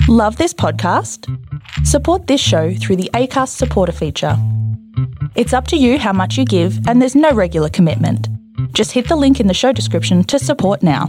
Love this podcast? Support this show through the Acast supporter feature. It's up to you how much you give, and there's no regular commitment. Just hit the link in the show description to support now.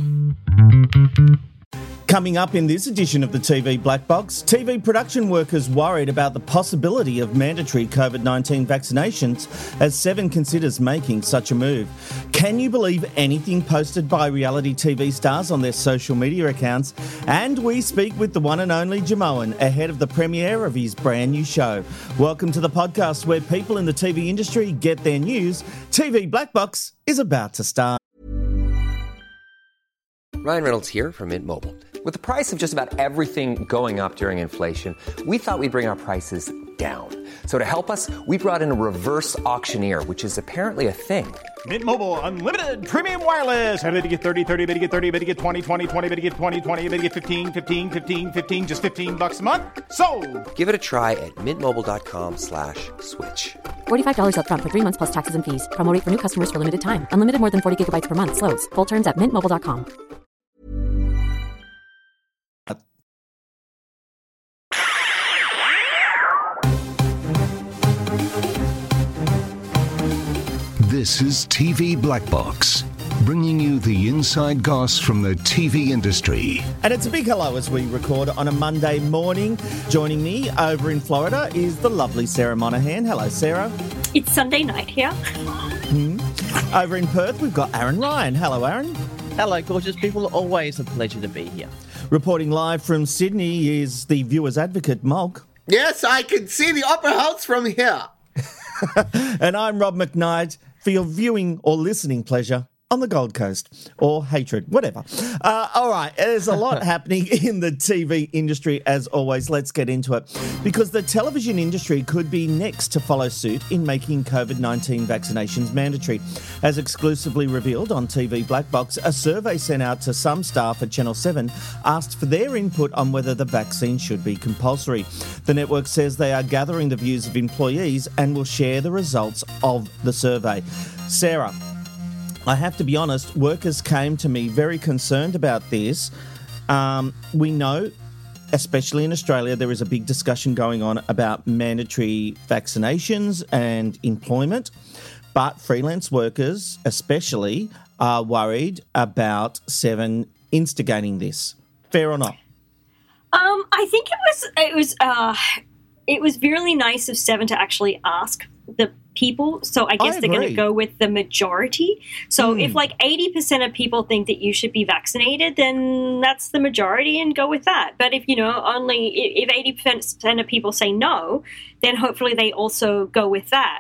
Coming up in this edition of the TV Black Box, TV production workers worried about the possibility of mandatory COVID-19 vaccinations as Seven considers making such a move. Can you believe anything posted by reality TV stars on their social media accounts? And we speak with the one and only Jimeoin ahead of the premiere of his brand new show. Welcome to the podcast where people in the TV industry get their news. TV Black Box is about to start. Ryan Reynolds here from Mint Mobile. With the price of just about everything going up during inflation, we thought we'd bring our prices down. So to help us, we brought in a reverse auctioneer, which is apparently a thing. Mint Mobile Unlimited Premium Wireless. How to get 30, 30, bit to get 30, bit to get 20, 20, 20, bit to get 20, 20, bit to get 15, 15, 15, 15, just $15 a month? Sold! Give it a try at mintmobile.com/switch. $45 up front for 3 months plus taxes and fees. Promo rate for new customers for limited time. Unlimited more than 40 gigabytes per month. Slows full terms at mintmobile.com. This is TV Black Box, bringing you the inside goss from the TV industry. And it's a big hello as we record on a Monday morning. Joining me over in Florida is the lovely Sarah Monahan. Hello, Sarah. It's Sunday night here. Over in Perth, we've got Aaron Ryan. Hello, Aaron. Hello, gorgeous people. Always a pleasure to be here. Reporting live from Sydney is the viewer's advocate, Mulk. Yes, I can see the Opera House from here. And I'm Rob McKnight for your viewing or listening pleasure on the Gold Coast, or hatred, whatever. All right, there's a lot happening in the TV industry, as always. Let's get into it. Because the television industry could be next to follow suit in making COVID-19 vaccinations mandatory. As exclusively revealed on TV Black Box, a survey sent out to some staff at Channel 7 asked for their input on whether the vaccine should be compulsory. The network says they are gathering the views of employees and will share the results of the survey. Sarah, I have to be honest, workers came to me very concerned about this. We know, especially in Australia, there is a big discussion going on about mandatory vaccinations and employment, but freelance workers especially are worried about Seven instigating this. Fair or not? I think it was really nice of Seven to actually ask the people, so I guess they're going to go with the majority. So if like 80% of people think that you should be vaccinated, then that's the majority and go with that. But if, if 80% of people say no, then hopefully they also go with that.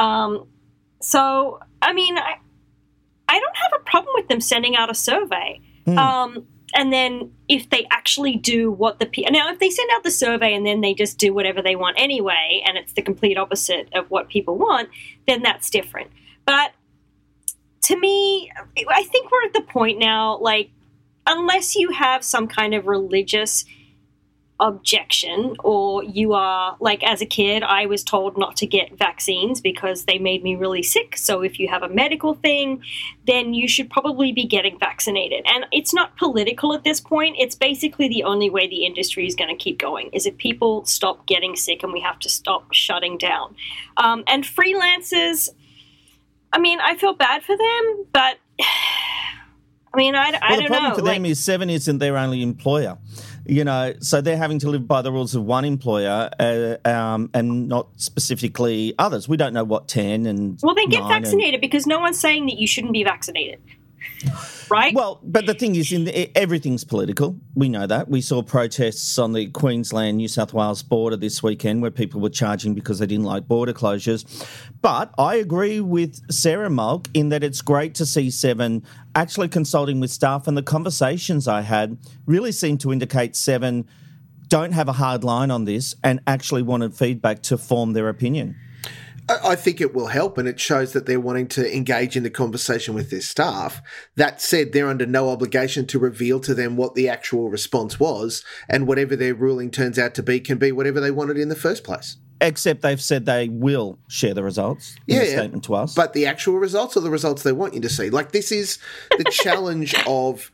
So, I mean, I don't have a problem with them sending out a survey. And then if they actually do what now if they send out the survey and then they just do whatever they want anyway, and it's the complete opposite of what people want, then that's different. But to me, I think we're at the point now, like, unless you have some kind of religious objection, or you are, like, as a kid, I was told not to get vaccines because they made me really sick. So if you have a medical thing, then you should probably be getting vaccinated. And it's not political at this point. It's basically the only way the industry is going to keep going, is if people stop getting sick and we have to stop shutting down. And freelancers, I mean, I feel bad for them, but I mean, I don't know. The problem for them is Seven isn't their only employer. So they're having to live by the rules of one employer and not specifically others. We don't know what 10 and well, then get vaccinated because no one's saying that you shouldn't be vaccinated, right? Well, but the thing is, everything's political. We know that. We saw protests on the Queensland-New South Wales border this weekend where people were charging because they didn't like border closures. But I agree with Sarah Mulk in that it's great to see Seven actually consulting with staff, and the conversations I had really seemed to indicate Seven don't have a hard line on this and actually wanted feedback to form their opinion. I think it will help, and it shows that they're wanting to engage in the conversation with their staff. That said, they're under no obligation to reveal to them what the actual response was, and whatever their ruling turns out to be can be whatever they wanted in the first place. Except they've said they will share the results in a statement to us. But the actual results are the results they want you to see. Like, this is the challenge of,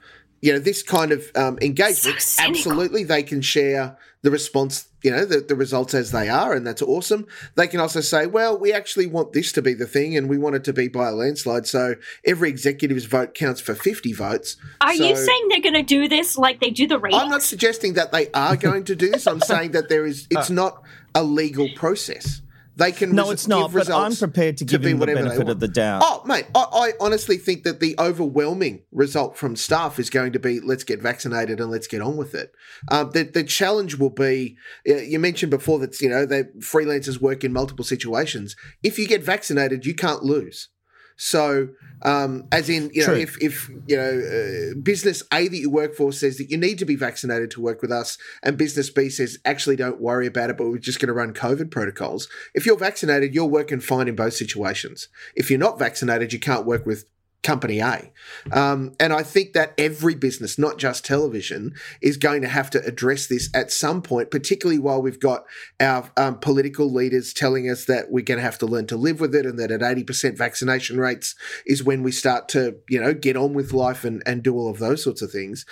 this kind of engagement, So absolutely, they can share the response, the results as they are, and that's awesome. They can also say, well, we actually want this to be the thing, and we want it to be by a landslide, so every executive's vote counts for 50 votes. Are you saying they're going to do this like they do the ratings? I'm not suggesting that they are going to do this. I'm saying that it's not a legal process. They can it's not, but I'm prepared to give them the benefit of the doubt. Oh, mate, I honestly think that the overwhelming result from staff is going to be, let's get vaccinated and let's get on with it. The challenge will be, you mentioned before that, that freelancers work in multiple situations. If you get vaccinated, you can't lose. So, as in, if business A that you work for says that you need to be vaccinated to work with us, and business B says, actually, don't worry about it, but we're just going to run COVID protocols. If you're vaccinated, you're working fine in both situations. If you're not vaccinated, you can't work with company A. And I think that every business, not just television, is going to have to address this at some point, particularly while we've got our political leaders telling us that we're going to have to learn to live with it, and that at 80% vaccination rates is when we start to, get on with life and do all of those sorts of things.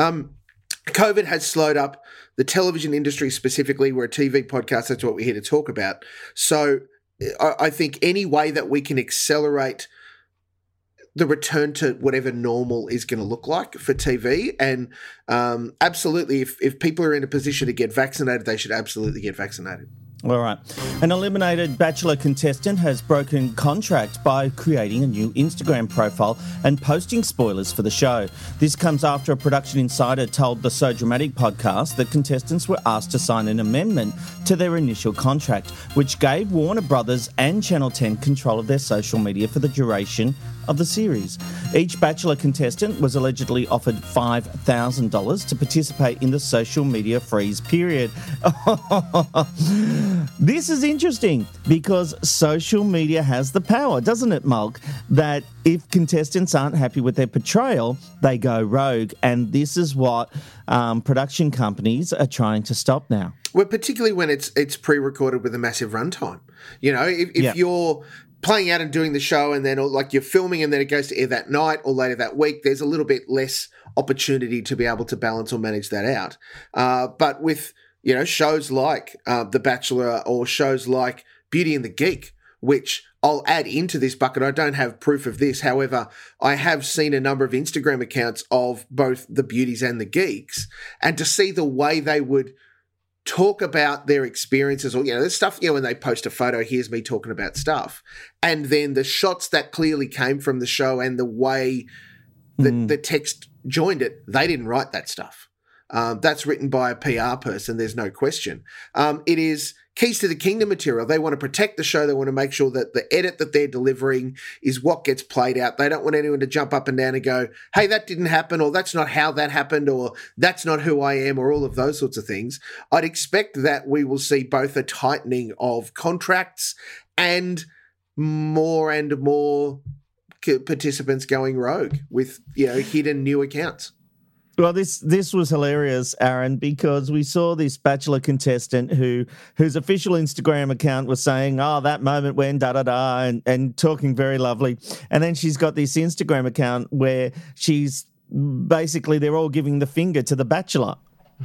COVID has slowed up the television industry specifically. We're a TV podcast. That's what we're here to talk about. So I think any way that we can accelerate the return to whatever normal is going to look like for TV. And absolutely, if people are in a position to get vaccinated, they should absolutely get vaccinated. All right. An eliminated Bachelor contestant has broken contract by creating a new Instagram profile and posting spoilers for the show. This comes after a production insider told the So Dramatic podcast that contestants were asked to sign an amendment to their initial contract, which gave Warner Brothers and Channel 10 control of their social media for the duration of the series. Each Bachelor contestant was allegedly offered $5,000 to participate in the social media freeze period. This is interesting because social media has the power, doesn't it, Mulk? That if contestants aren't happy with their portrayal, they go rogue. And this is what production companies are trying to stop now. Well, particularly when it's pre-recorded with a massive runtime. If you're playing out and doing the show and then you're filming and then it goes to air that night or later that week, there's a little bit less opportunity to be able to balance or manage that out. But with, shows like The Bachelor or shows like Beauty and the Geek, which I'll add into this bucket. I don't have proof of this. However, I have seen a number of Instagram accounts of both the Beauties and the Geeks, and to see the way they would talk about their experiences, or there's stuff, when they post a photo, here's me talking about stuff, and then the shots that clearly came from the show and the way that the text joined it, they didn't write that stuff. That's written by a PR person, there's no question. It is Keys to the Kingdom material. They want to protect the show. They want to make sure that the edit that they're delivering is what gets played out. They don't want anyone to jump up and down and go, hey, that didn't happen, or that's not how that happened, or that's not who I am, or all of those sorts of things. I'd expect that we will see both a tightening of contracts and more participants going rogue with, hidden new accounts. Well, this was hilarious, Aaron, because we saw this Bachelor contestant whose official Instagram account was saying, oh, that moment when da-da-da, and talking very lovely. And then she's got this Instagram account where she's basically, they're all giving the finger to the Bachelor.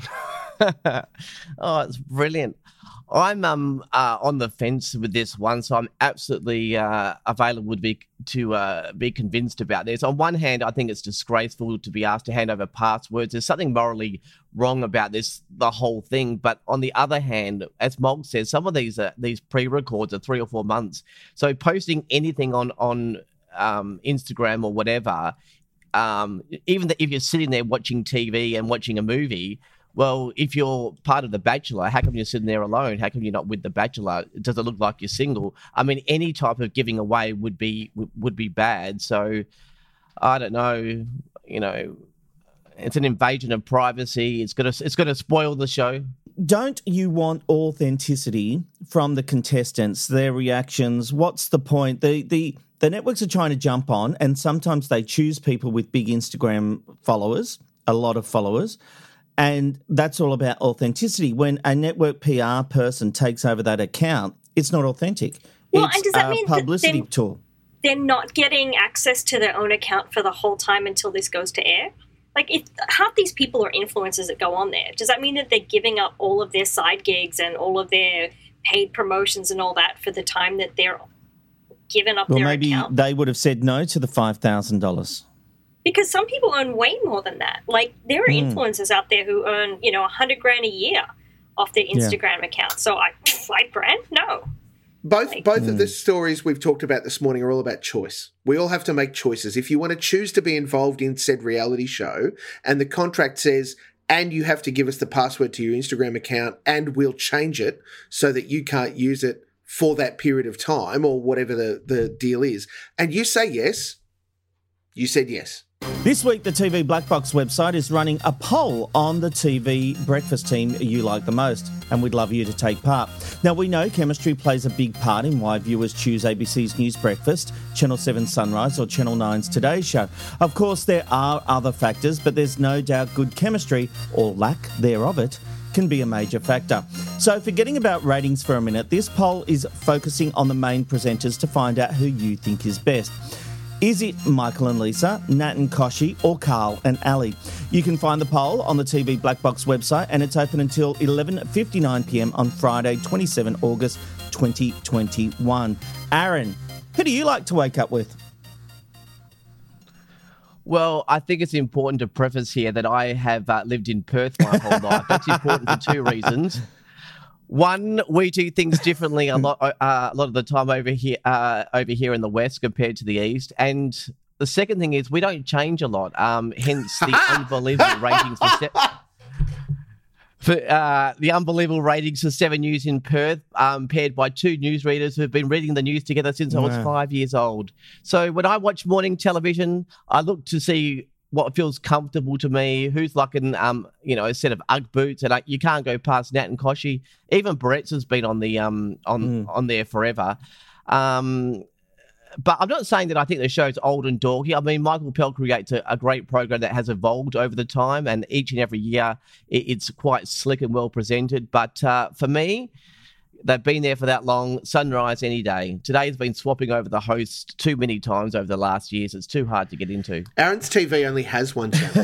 Oh, it's brilliant. I'm on the fence with this one, so I'm absolutely available to be convinced about this. On one hand, I think it's disgraceful to be asked to hand over passwords. There's something morally wrong about this, the whole thing. But on the other hand, as Mulk says, some of these pre-records are 3 or 4 months. So posting anything on Instagram or whatever, even if you're sitting there watching TV and watching a movie. Well, if you're part of The Bachelor, how come you're sitting there alone? How come you're not with The Bachelor? Does it look like you're single? I mean, any type of giving away would be bad. So, I don't know. It's an invasion of privacy. It's gonna spoil the show. Don't you want authenticity from the contestants, their reactions? What's the point? The networks are trying to jump on, and sometimes they choose people with big Instagram followers, a lot of followers. And that's all about authenticity. When a network PR person takes over that account, it's not authentic. Well, it's and does that mean publicity tool. They're not getting access to their own account for the whole time until this goes to air? Like, if half these people are influencers that go on there, does that mean that they're giving up all of their side gigs and all of their paid promotions and all that for the time that they're giving up their maybe account? they would have said no to the $5,000. Because some people earn way more than that. Like, there are influencers out there who earn, $100,000 a year off their Instagram account. So $5,000? No. Both of the stories we've talked about this morning are all about choice. We all have to make choices. If you want to choose to be involved in said reality show and the contract says, and you have to give us the password to your Instagram account and we'll change it so that you can't use it for that period of time or whatever the deal is, and you say yes, you said yes. This week, the TV Black Box website is running a poll on the TV breakfast team you like the most, and we'd love you to take part. Now, we know chemistry plays a big part in why viewers choose ABC's News Breakfast, Channel 7 Sunrise or Channel 9's Today Show. Of course, there are other factors, but there's no doubt good chemistry, or lack thereof it, can be a major factor. So forgetting about ratings for a minute, this poll is focusing on the main presenters to find out who you think is best. Is it Michael and Lisa, Nat and Koshi, or Carl and Ali? You can find the poll on the TV Black Box website, and it's open until 11:59pm on Friday, 27 August 2021. Aaron, who do you like to wake up with? Well, I think it's important to preface here that I have lived in Perth my whole life. That's important for two reasons. One, we do things differently a lot of the time over here in the West compared to the East. And the second thing is we don't change a lot, hence the unbelievable ratings the unbelievable ratings for 7 News in Perth, paired by two newsreaders who've been reading the news together since I was 5 years old. So when I watch morning television, I look to see what feels comfortable to me, who's like a set of Ugg boots, and you can't go past Nat and Koshi. Even Brett's has been on the on there forever. But I'm not saying that I think the show's old and dorky. I mean, Michael Pell creates a great program that has evolved over the time, and each and every year it's quite slick and well presented. But for me, they've been there for that long. Sunrise any day. Today's been swapping over the host too many times over the last years. It's too hard to get into. Aaron's TV only has one channel.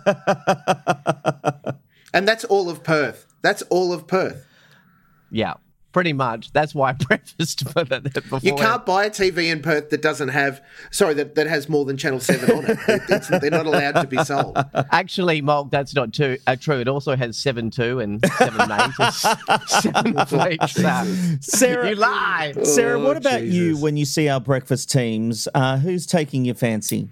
And that's all of Perth. That's all of Perth. Yeah, pretty much. That's why I prefaced before. You can't buy a TV in Perth that doesn't have, that has more than Channel 7 on it. They're not allowed to be sold. Actually, Mulk, that's not true. It also has 7-2 and 7-8. 7 weeks. Sarah, you lie. Sarah, what about you when you see our breakfast teams? Who's taking your fancy?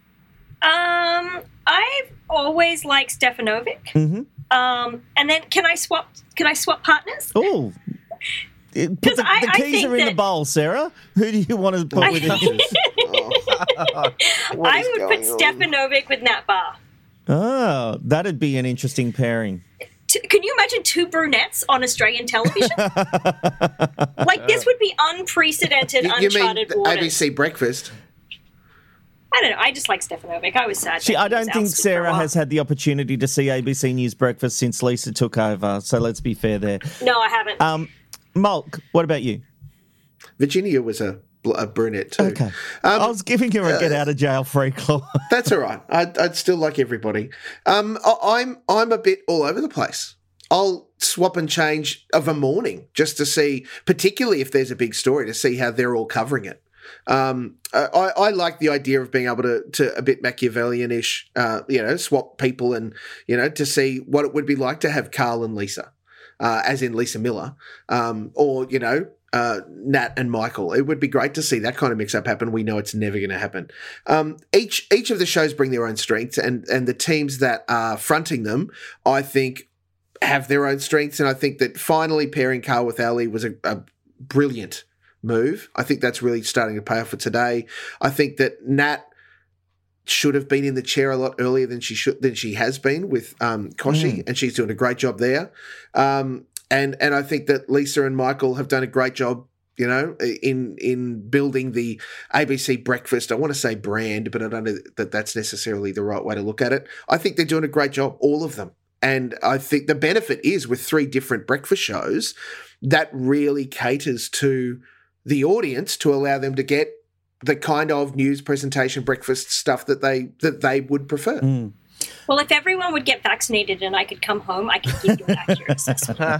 I've always liked Stefanovic. Mm-hmm. And then can I swap partners? Oh. The keys are in the bowl, Sarah. Who do you want to put with it? I would put Stefanovic with Nat Barr. Oh, that'd be an interesting pairing. Can you imagine two brunettes on Australian television? Like, this would be unprecedented, uncharted you mean waters. ABC Breakfast? I don't know. I just like Stefanovic. I was sad. I don't think Sarah has had the opportunity to see ABC News Breakfast since Lisa took over, so let's be fair there. No, I haven't. Mulk, what about you? Virginia was a brunette too. Okay. I was giving her a get-out-of-jail-free clause. That's all right. I'd still like everybody. I'm a bit all over the place. I'll swap and change of a morning just to see, particularly if there's a big story, to see how they're all covering it. I like the idea of being able to a bit Machiavellian-ish, swap people and, to see what it would be like to have Carl and Lisa, as in Lisa Miller, or, Nat and Michael. It would be great to see that kind of mix-up happen. We know it's never going to happen. Each of the shows bring their own strengths, and the teams that are fronting them, I think, have their own strengths, and I think that finally pairing Carl with Ali was a brilliant move. I think that's really starting to pay off for Today. I think that Nat should have been in the chair a lot earlier than she has been with Koshi, and she's doing a great job there. And I think that Lisa and Michael have done a great job, in building the ABC Breakfast. I want to say brand, but I don't know that that's necessarily the right way to look at it. I think they're doing a great job, all of them. And I think the benefit is with 3 different breakfast shows, that really caters to the audience to allow them to get the kind of news presentation breakfast stuff that they would prefer. Well, if everyone would get vaccinated and I could come home, I could give you an accurate assessment.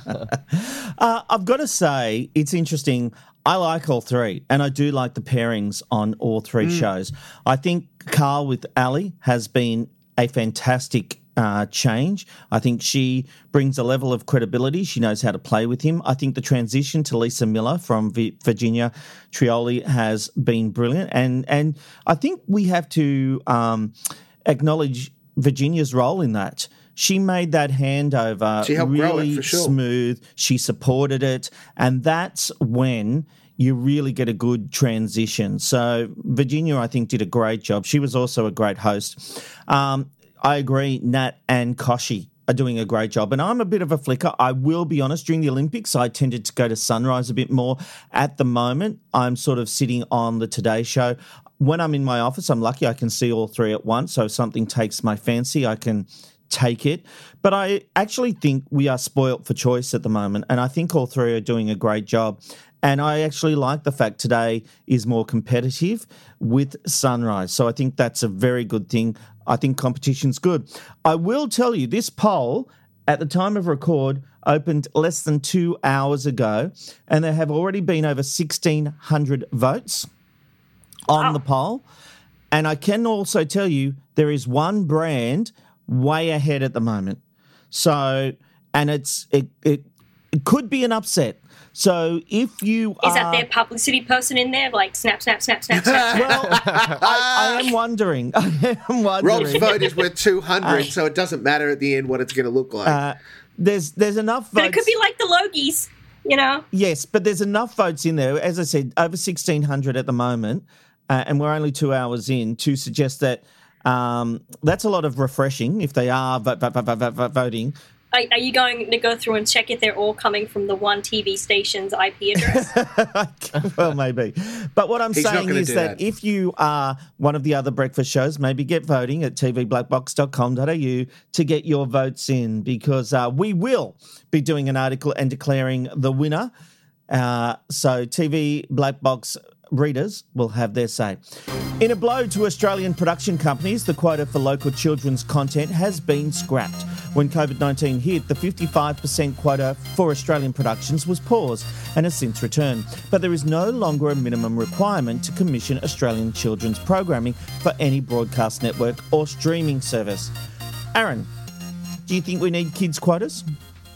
I've got to say, it's interesting. I like all three, and I do like the pairings on all three shows. I think Carl with Ali has been a fantastic change. I think she brings a level of credibility. She knows how to play with him. I think the transition to Lisa Miller from Virginia Trioli has been brilliant, and I think we have to acknowledge Virginia's role in that. She made that handover really smooth. She supported it, and that's when you really get a good transition. So Virginia, I think, did a great job. She was also a great host. I agree, Nat and Koshi are doing a great job. And I'm a bit of a flicker. I will be honest, during the Olympics, I tended to go to Sunrise a bit more. At the moment, I'm sort of sitting on the Today Show. When I'm in my office, I'm lucky I can see all three at once. So if something takes my fancy, I can take it. But I actually think we are spoilt for choice at the moment. And I think all three are doing a great job. And I actually like the fact Today is more competitive with Sunrise. So I think that's a very good thing. I think competition's good. I will tell you, this poll, at the time of record, opened less than 2 hours ago, and there have already been over 1,600 votes on the poll. And I can also tell you there is one brand way ahead at the moment. So, and it could be an upset. So if you Is that their publicity person in there? Like, snap, snap, snap, snap, snap. Well, I am wondering. Rob's vote is worth 200, so it doesn't matter at the end what it's going to look like. There's enough votes. But it could be like the Logies, you know? Yes, but there's enough votes in there. As I said, over 1,600 at the moment, and we're only 2 hours in, to suggest that that's a lot of refreshing if they are voting. Are you going to go through and check if they're all coming from the one TV station's IP address? Well, maybe. But what I'm saying is that if you are one of the other breakfast shows, maybe get voting at tvblackbox.com.au to get your votes in, because we will be doing an article and declaring the winner. So TV Black Box readers will have their say. In a blow to Australian production companies, the quota for local children's content has been scrapped. When COVID-19 hit, the 55% quota for Australian productions was paused and has since returned. But there is no longer a minimum requirement to commission Australian children's programming for any broadcast network or streaming service. Aaron, do you think we need kids' quotas?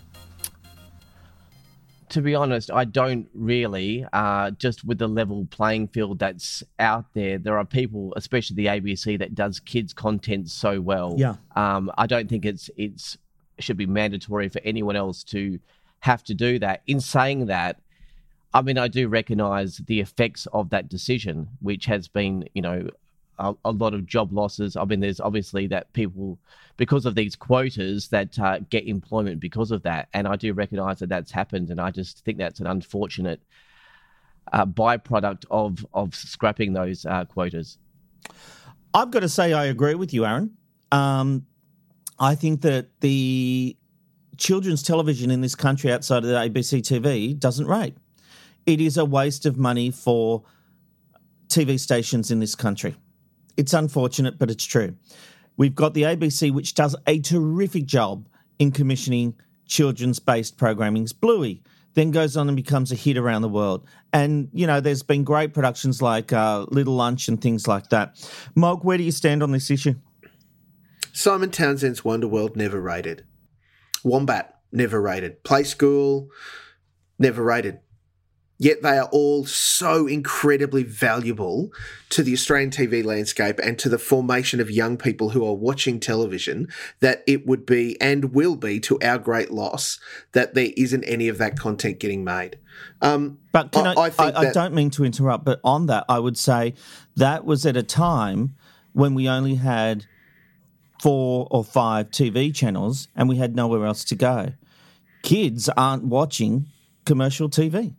To be honest, I don't really. Just with the level playing field that's out there, there are people, especially the ABC, that does kids' content so well. Yeah. I don't think it should be mandatory for anyone else to have to do that. In saying that, I mean, I do recognise the effects of that decision, which has been, you know, a lot of job losses. I mean, there's obviously that people, because of these quotas, that get employment because of that. And I do recognise that that's happened. And I just think that's an unfortunate byproduct of scrapping those quotas. I've got to say I agree with you, Aaron. I think that the children's television in this country outside of the ABC TV doesn't rate. It is a waste of money for TV stations in this country. It's unfortunate, but it's true. We've got the ABC, which does a terrific job in commissioning children's-based programming. Bluey then goes on and becomes a hit around the world. And, you know, there's been great productions like Little Lunch and things like that. Mog, where do you stand on this issue? Simon Townsend's Wonderworld, never rated. Wombat, never rated. Play School, never rated. Yet they are all so incredibly valuable to the Australian TV landscape and to the formation of young people who are watching television, that it would be and will be to our great loss that there isn't any of that content getting made. But I don't mean to interrupt, but on that, I would say that was at a time when we only had 4 or 5 TV channels and we had nowhere else to go. Kids aren't watching commercial TV.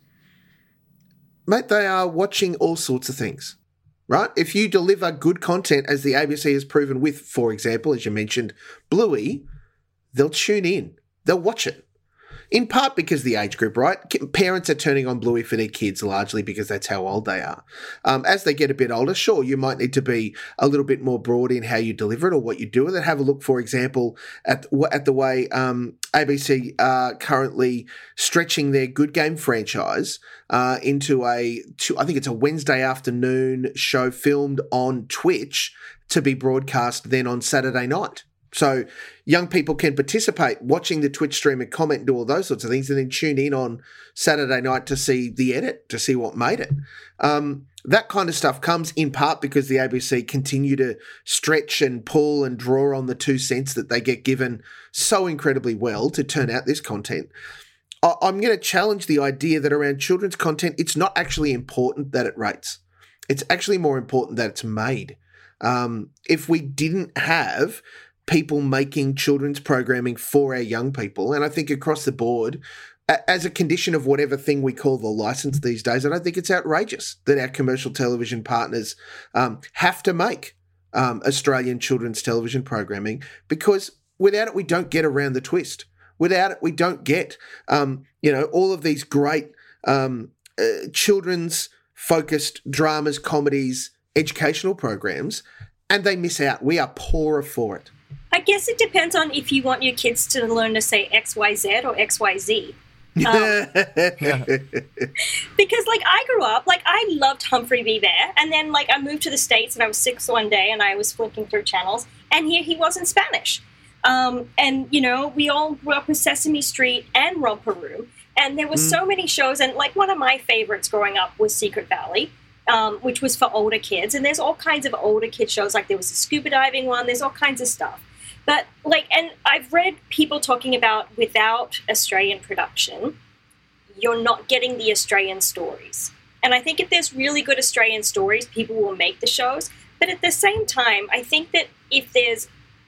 Mate, they are watching all sorts of things, right? If you deliver good content, as the ABC has proven with, for example, as you mentioned, Bluey, they'll tune in. They'll watch it. in part because of the age group, right? Parents are turning on Bluey for their kids largely because that's how old they are. As they get a bit older, sure, you might need to be a little bit more broad in how you deliver it or what you do with it. Have a look, for example, at the way ABC are currently stretching their Good Game franchise into I think it's a Wednesday afternoon show filmed on Twitch to be broadcast then on Saturday night. So young people can participate watching the Twitch stream and comment and do all those sorts of things and then tune in on Saturday night to see the edit, to see what made it. That kind of stuff comes in part because the ABC continue to stretch and pull and draw on the 2 cents that they get given so incredibly well to turn out this content. I'm going to challenge the idea that around children's content, it's not actually important that it rates. It's actually more important that it's made. If we didn't have people making children's programming for our young people, and I think across the board, as a condition of whatever thing we call the license these days, I don't think it's outrageous that our commercial television partners have to make Australian children's television programming, because without it, we don't get around the twist. Without it, we don't get, all of these great children's focused dramas, comedies, educational programs, and they miss out. We are poorer for it. I guess it depends on if you want your kids to learn to say XYZ or XYZ. Because I grew up, I loved Humphrey B. Bear, and then I moved to the States and I was 6 one day and I was flicking through channels and here he was in Spanish. And we all grew up with Sesame Street and Romper Room, and there were so many shows, and one of my favorites growing up was Secret Valley, which was for older kids, and there's all kinds of older kid shows, there was a scuba diving one, there's all kinds of stuff. But and I've read people talking about without Australian production, you're not getting the Australian stories. And I think if there's really good Australian stories, people will make the shows. But at the same time, I think that if there's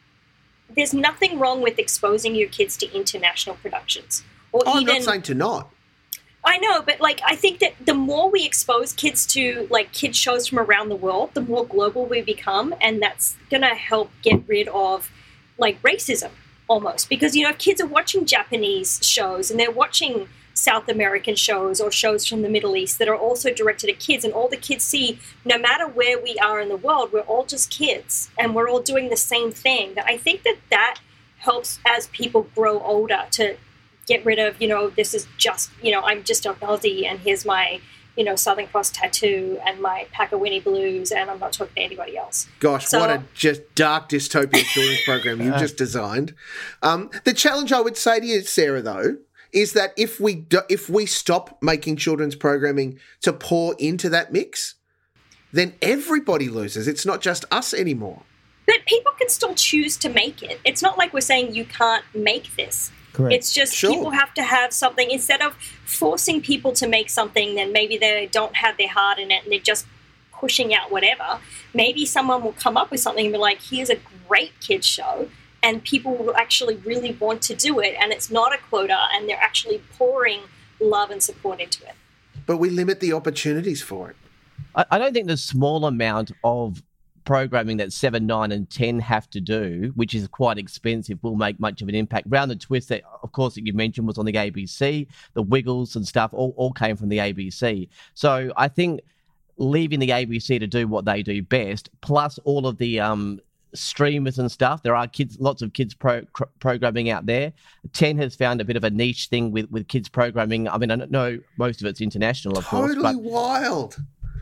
nothing wrong with exposing your kids to international productions. I'm not saying to not. I know, but I think that the more we expose kids to kids shows from around the world, the more global we become, and that's gonna help get rid of racism almost. Because if kids are watching Japanese shows and they're watching South American shows or shows from the Middle East that are also directed at kids, and all the kids see, no matter where we are in the world, we're all just kids and we're all doing the same thing. That I think that helps as people grow older to get rid of, this is just, I'm just an Aussie and here's my, Southern Cross tattoo and my pack of Winnie Blues and I'm not talking to anybody else. Gosh, what a just dark dystopian children's program you've just designed. The challenge I would say to you, Sarah, though, is that if we stop making children's programming to pour into that mix, then everybody loses. It's not just us anymore. But people can still choose to make it. It's not like we're saying you can't make this. Correct. It's just people have to have something. Instead of forcing people to make something, then maybe they don't have their heart in it and they're just pushing out whatever. Maybe someone will come up with something and be like, here's a great kids show, and people will actually really want to do it, and it's not a quota, and they're actually pouring love and support into it. But we limit the opportunities for it. I don't think the small amount of programming that 7, 9 and 10 have to do, which is quite expensive, will make much of an impact. Round the Twist, that, of course, that you mentioned was on the ABC. The Wiggles and stuff all came from the ABC. So I think leaving the ABC to do what they do best, plus all of the streamers and stuff, there are lots of kids programming out there. 10 has found a bit of a niche thing with kids programming. I mean, I know most of it's international, of course. Totally wild.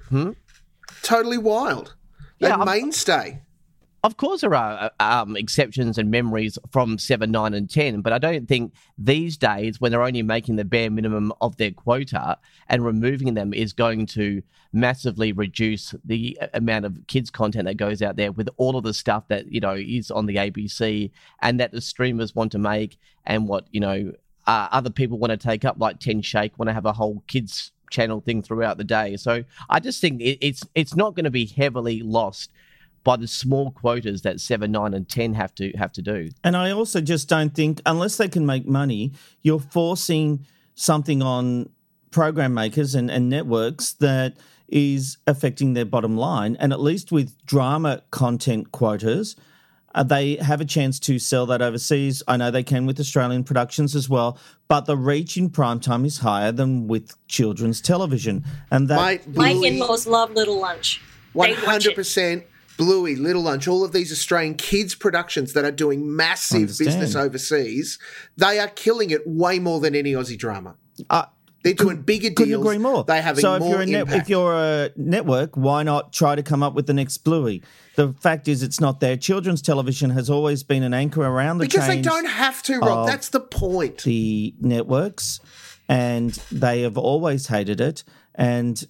Totally wild. Yeah, mainstay. Of course there are exceptions and memories from 7, 9 and 10, but I don't think these days, when they're only making the bare minimum of their quota and removing them, is going to massively reduce the amount of kids content that goes out there with all of the stuff that, is on the ABC and that the streamers want to make, and what, other people want to take up, like 10 Shake, want to have a whole kids channel thing throughout the day. So I just think it's not going to be heavily lost by the small quotas that 7, 9 and 10 have to do. And I also just don't think, unless they can make money, you're forcing something on program makers and networks that is affecting their bottom line. And at least with drama content quotas, they have a chance to sell that overseas. I know they can with Australian productions as well, but the reach in primetime is higher than with children's television. And that my in-laws love Little Lunch. 100%. Bluey, Little Lunch, all of these Australian kids productions that are doing massive business overseas, they are killing it way more than any Aussie drama. They're doing bigger deals. Couldn't agree more. They're having more impact. If you're a network, why not try to come up with the next Bluey? The fact is it's not there. Children's television has always been an anchor around the because they chains don't have to, Rob. That's the point. The networks, and they have always hated it, and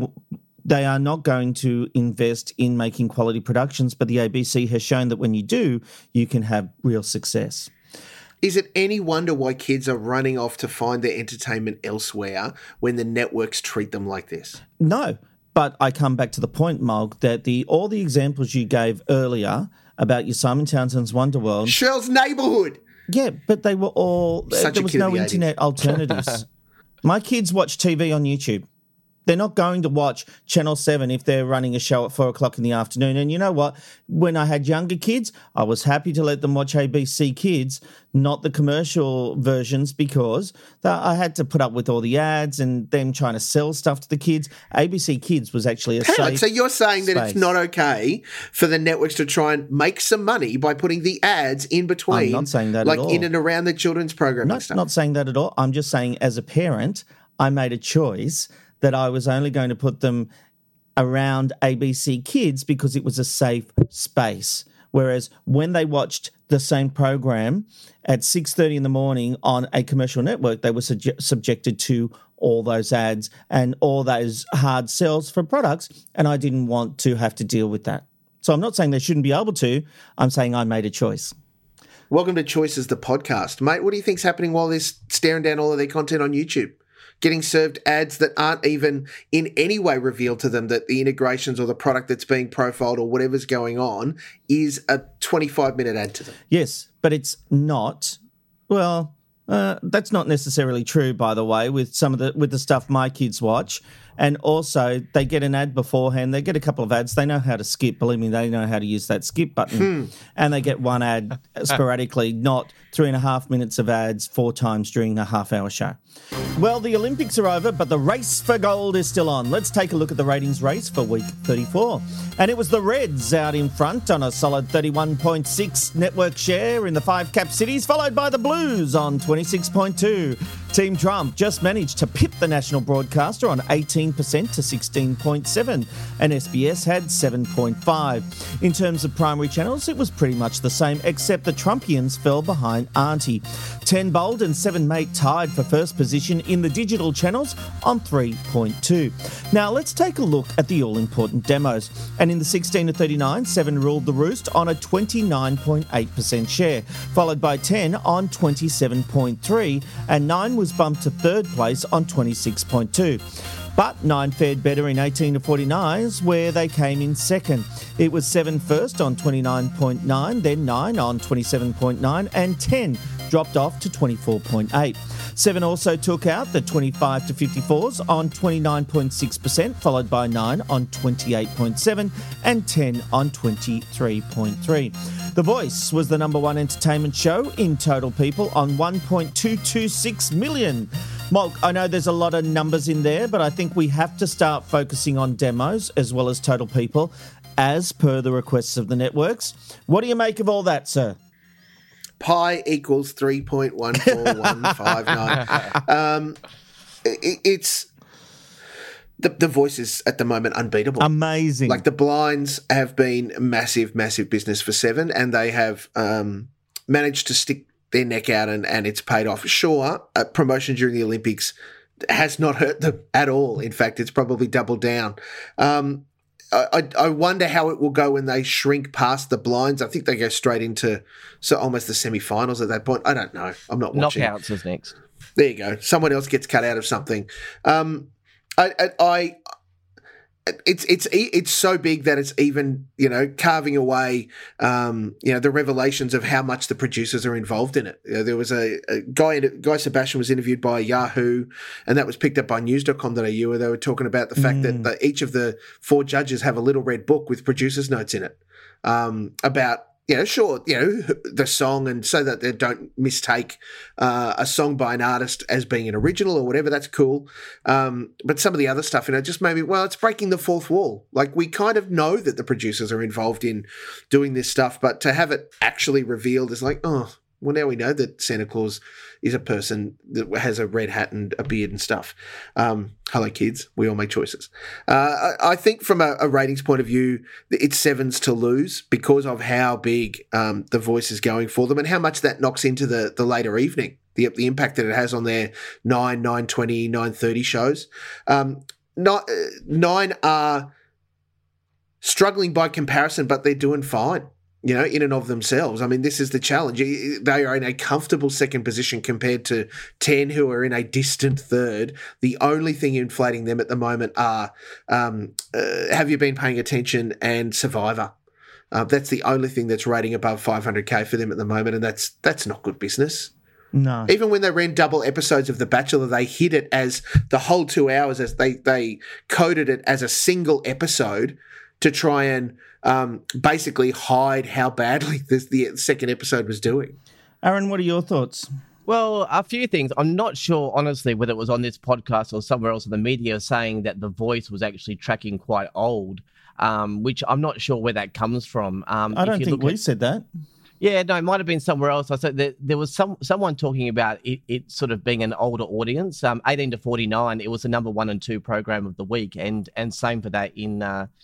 they are not going to invest in making quality productions, but the ABC has shown that when you do, you can have real success. Is it any wonder why kids are running off to find their entertainment elsewhere when the networks treat them like this? No, but I come back to the point, Mulg, that all the examples you gave earlier about your Simon Townsend's Wonderworld... Shirl's Neighbourhood! Yeah, but they were all... there was no internet alternatives. My kids watch TV on YouTube. They're not going to watch Channel 7 if they're running a show at 4 o'clock in the afternoon. And you know what? When I had younger kids, I was happy to let them watch ABC Kids, not the commercial versions, because I had to put up with all the ads and them trying to sell stuff to the kids. ABC Kids was actually a safe So you're saying that space. It's not okay for the networks to try and make some money by putting the ads in between? I'm not saying that like at all. in and around the children's programming stuff. Not saying that at all. I'm just saying as a parent, I made a choice that I was only going to put them around ABC Kids because it was a safe space. Whereas when they watched the same program at 6:30 in the morning on a commercial network, they were subjected to all those ads and all those hard sells for products, and I didn't want to have to deal with that. So I'm not saying they shouldn't be able to. I'm saying I made a choice. Welcome to Choices, the podcast. Mate, what do you think's happening while they're staring down all of their content on YouTube? Getting served ads that aren't even in any way revealed to them that the integrations or the product that's being profiled or whatever's going on is a 25-minute ad to them. Yes, but it's not. Well, that's not necessarily true, by the way, with the stuff my kids watch. And also, they get an ad beforehand. They get a couple of ads. They know how to skip. Believe me, they know how to use that skip button. And they get one ad sporadically, not 3.5 minutes of ads 4 times during a half-hour show. Well, the Olympics are over, but the race for gold is still on. Let's take a look at the ratings race for week 34. And it was the Reds out in front on a solid 31.6 network share in the 5 cap cities, followed by the Blues on 26.2. Team Trump just managed to pip the national broadcaster on 18% to 16.7, and SBS had 7.5. In terms of primary channels, it was pretty much the same, except the Trumpians fell behind Auntie. 10 Bold and 7 Mate tied for first position in the digital channels on 3.2. Now let's take a look at the all-important demos. And in the 16 to 39, 7 ruled the roost on a 29.8% share, followed by 10 on 27.3, and 9 was bumped to third place on 26.2. But 9 fared better in 18 to 49s, where they came in second. It was 7 first on 29.9, then 9 on 27.9, and 10 dropped off to 24.8. 7 also took out the 25 to 54s on 29.6%, followed by 9 on 28.7 and 10 on 23.3. The Voice was the number 1 entertainment show in total people on 1.226 million. Mulk, I know there's a lot of numbers in there, but I think we have to start focusing on demos as well as total people, as per the requests of the networks. What do you make of all that, sir? Pi equals 3.14159. It's the Voice is at the moment unbeatable. Amazing. Like the blinds have been massive, massive business for 7, and they have managed to stick their neck out, and it's paid off. Sure, promotion during the Olympics has not hurt them at all. In fact, it's probably doubled down. I wonder how it will go when they shrink past the blinds. I think they go straight into almost the semi-finals at that point. I don't know. I'm not watching. Knockouts is next. There you go. Someone else gets cut out of something. It's so big that it's even, carving away, the revelations of how much the producers are involved in it. There was a Guy Sebastian was interviewed by Yahoo, and that was picked up by news.com.au, where they were talking about the fact that each of the 4 judges have a little red book with producers' notes in it, about, sure, the song, and so that they don't mistake a song by an artist as being an original or whatever, that's cool. But some of the other stuff, just maybe, it's breaking the fourth wall. Like, we kind of know that the producers are involved in doing this stuff, but to have it actually revealed is like, oh, well, now we know that Santa Claus is a person that has a red hat and a beard and stuff. Hello, kids. We all make choices. I think from a ratings point of view, it's sevens to lose because of how big The Voice is going for them and how much that knocks into the later evening, the impact that it has on their 9, 9:20, 9:30 shows. 9 are struggling by comparison, but they're doing fine. In and of themselves. I mean, this is the challenge. They are in a comfortable second position compared to 10 who are in a distant third. The only thing inflating them at the moment are Have You Been Paying Attention and Survivor. That's the only thing that's rating above 500K for them at the moment, and that's not good business. No. Even when they ran double episodes of The Bachelor, they hid it as the whole 2 hours, as they coded it as a single episode to try and basically hide how badly the second episode was doing. Aaron, what are your thoughts? Well, a few things. I'm not sure, honestly, whether it was on this podcast or somewhere else in the media saying that The Voice was actually tracking quite old, which I'm not sure where that comes from. I don't think we said that. Yeah, no, it might have been somewhere else. I said there was someone talking about it sort of being an older audience. 18 to 49, it was the number 1 and 2 program of the week, and same for that in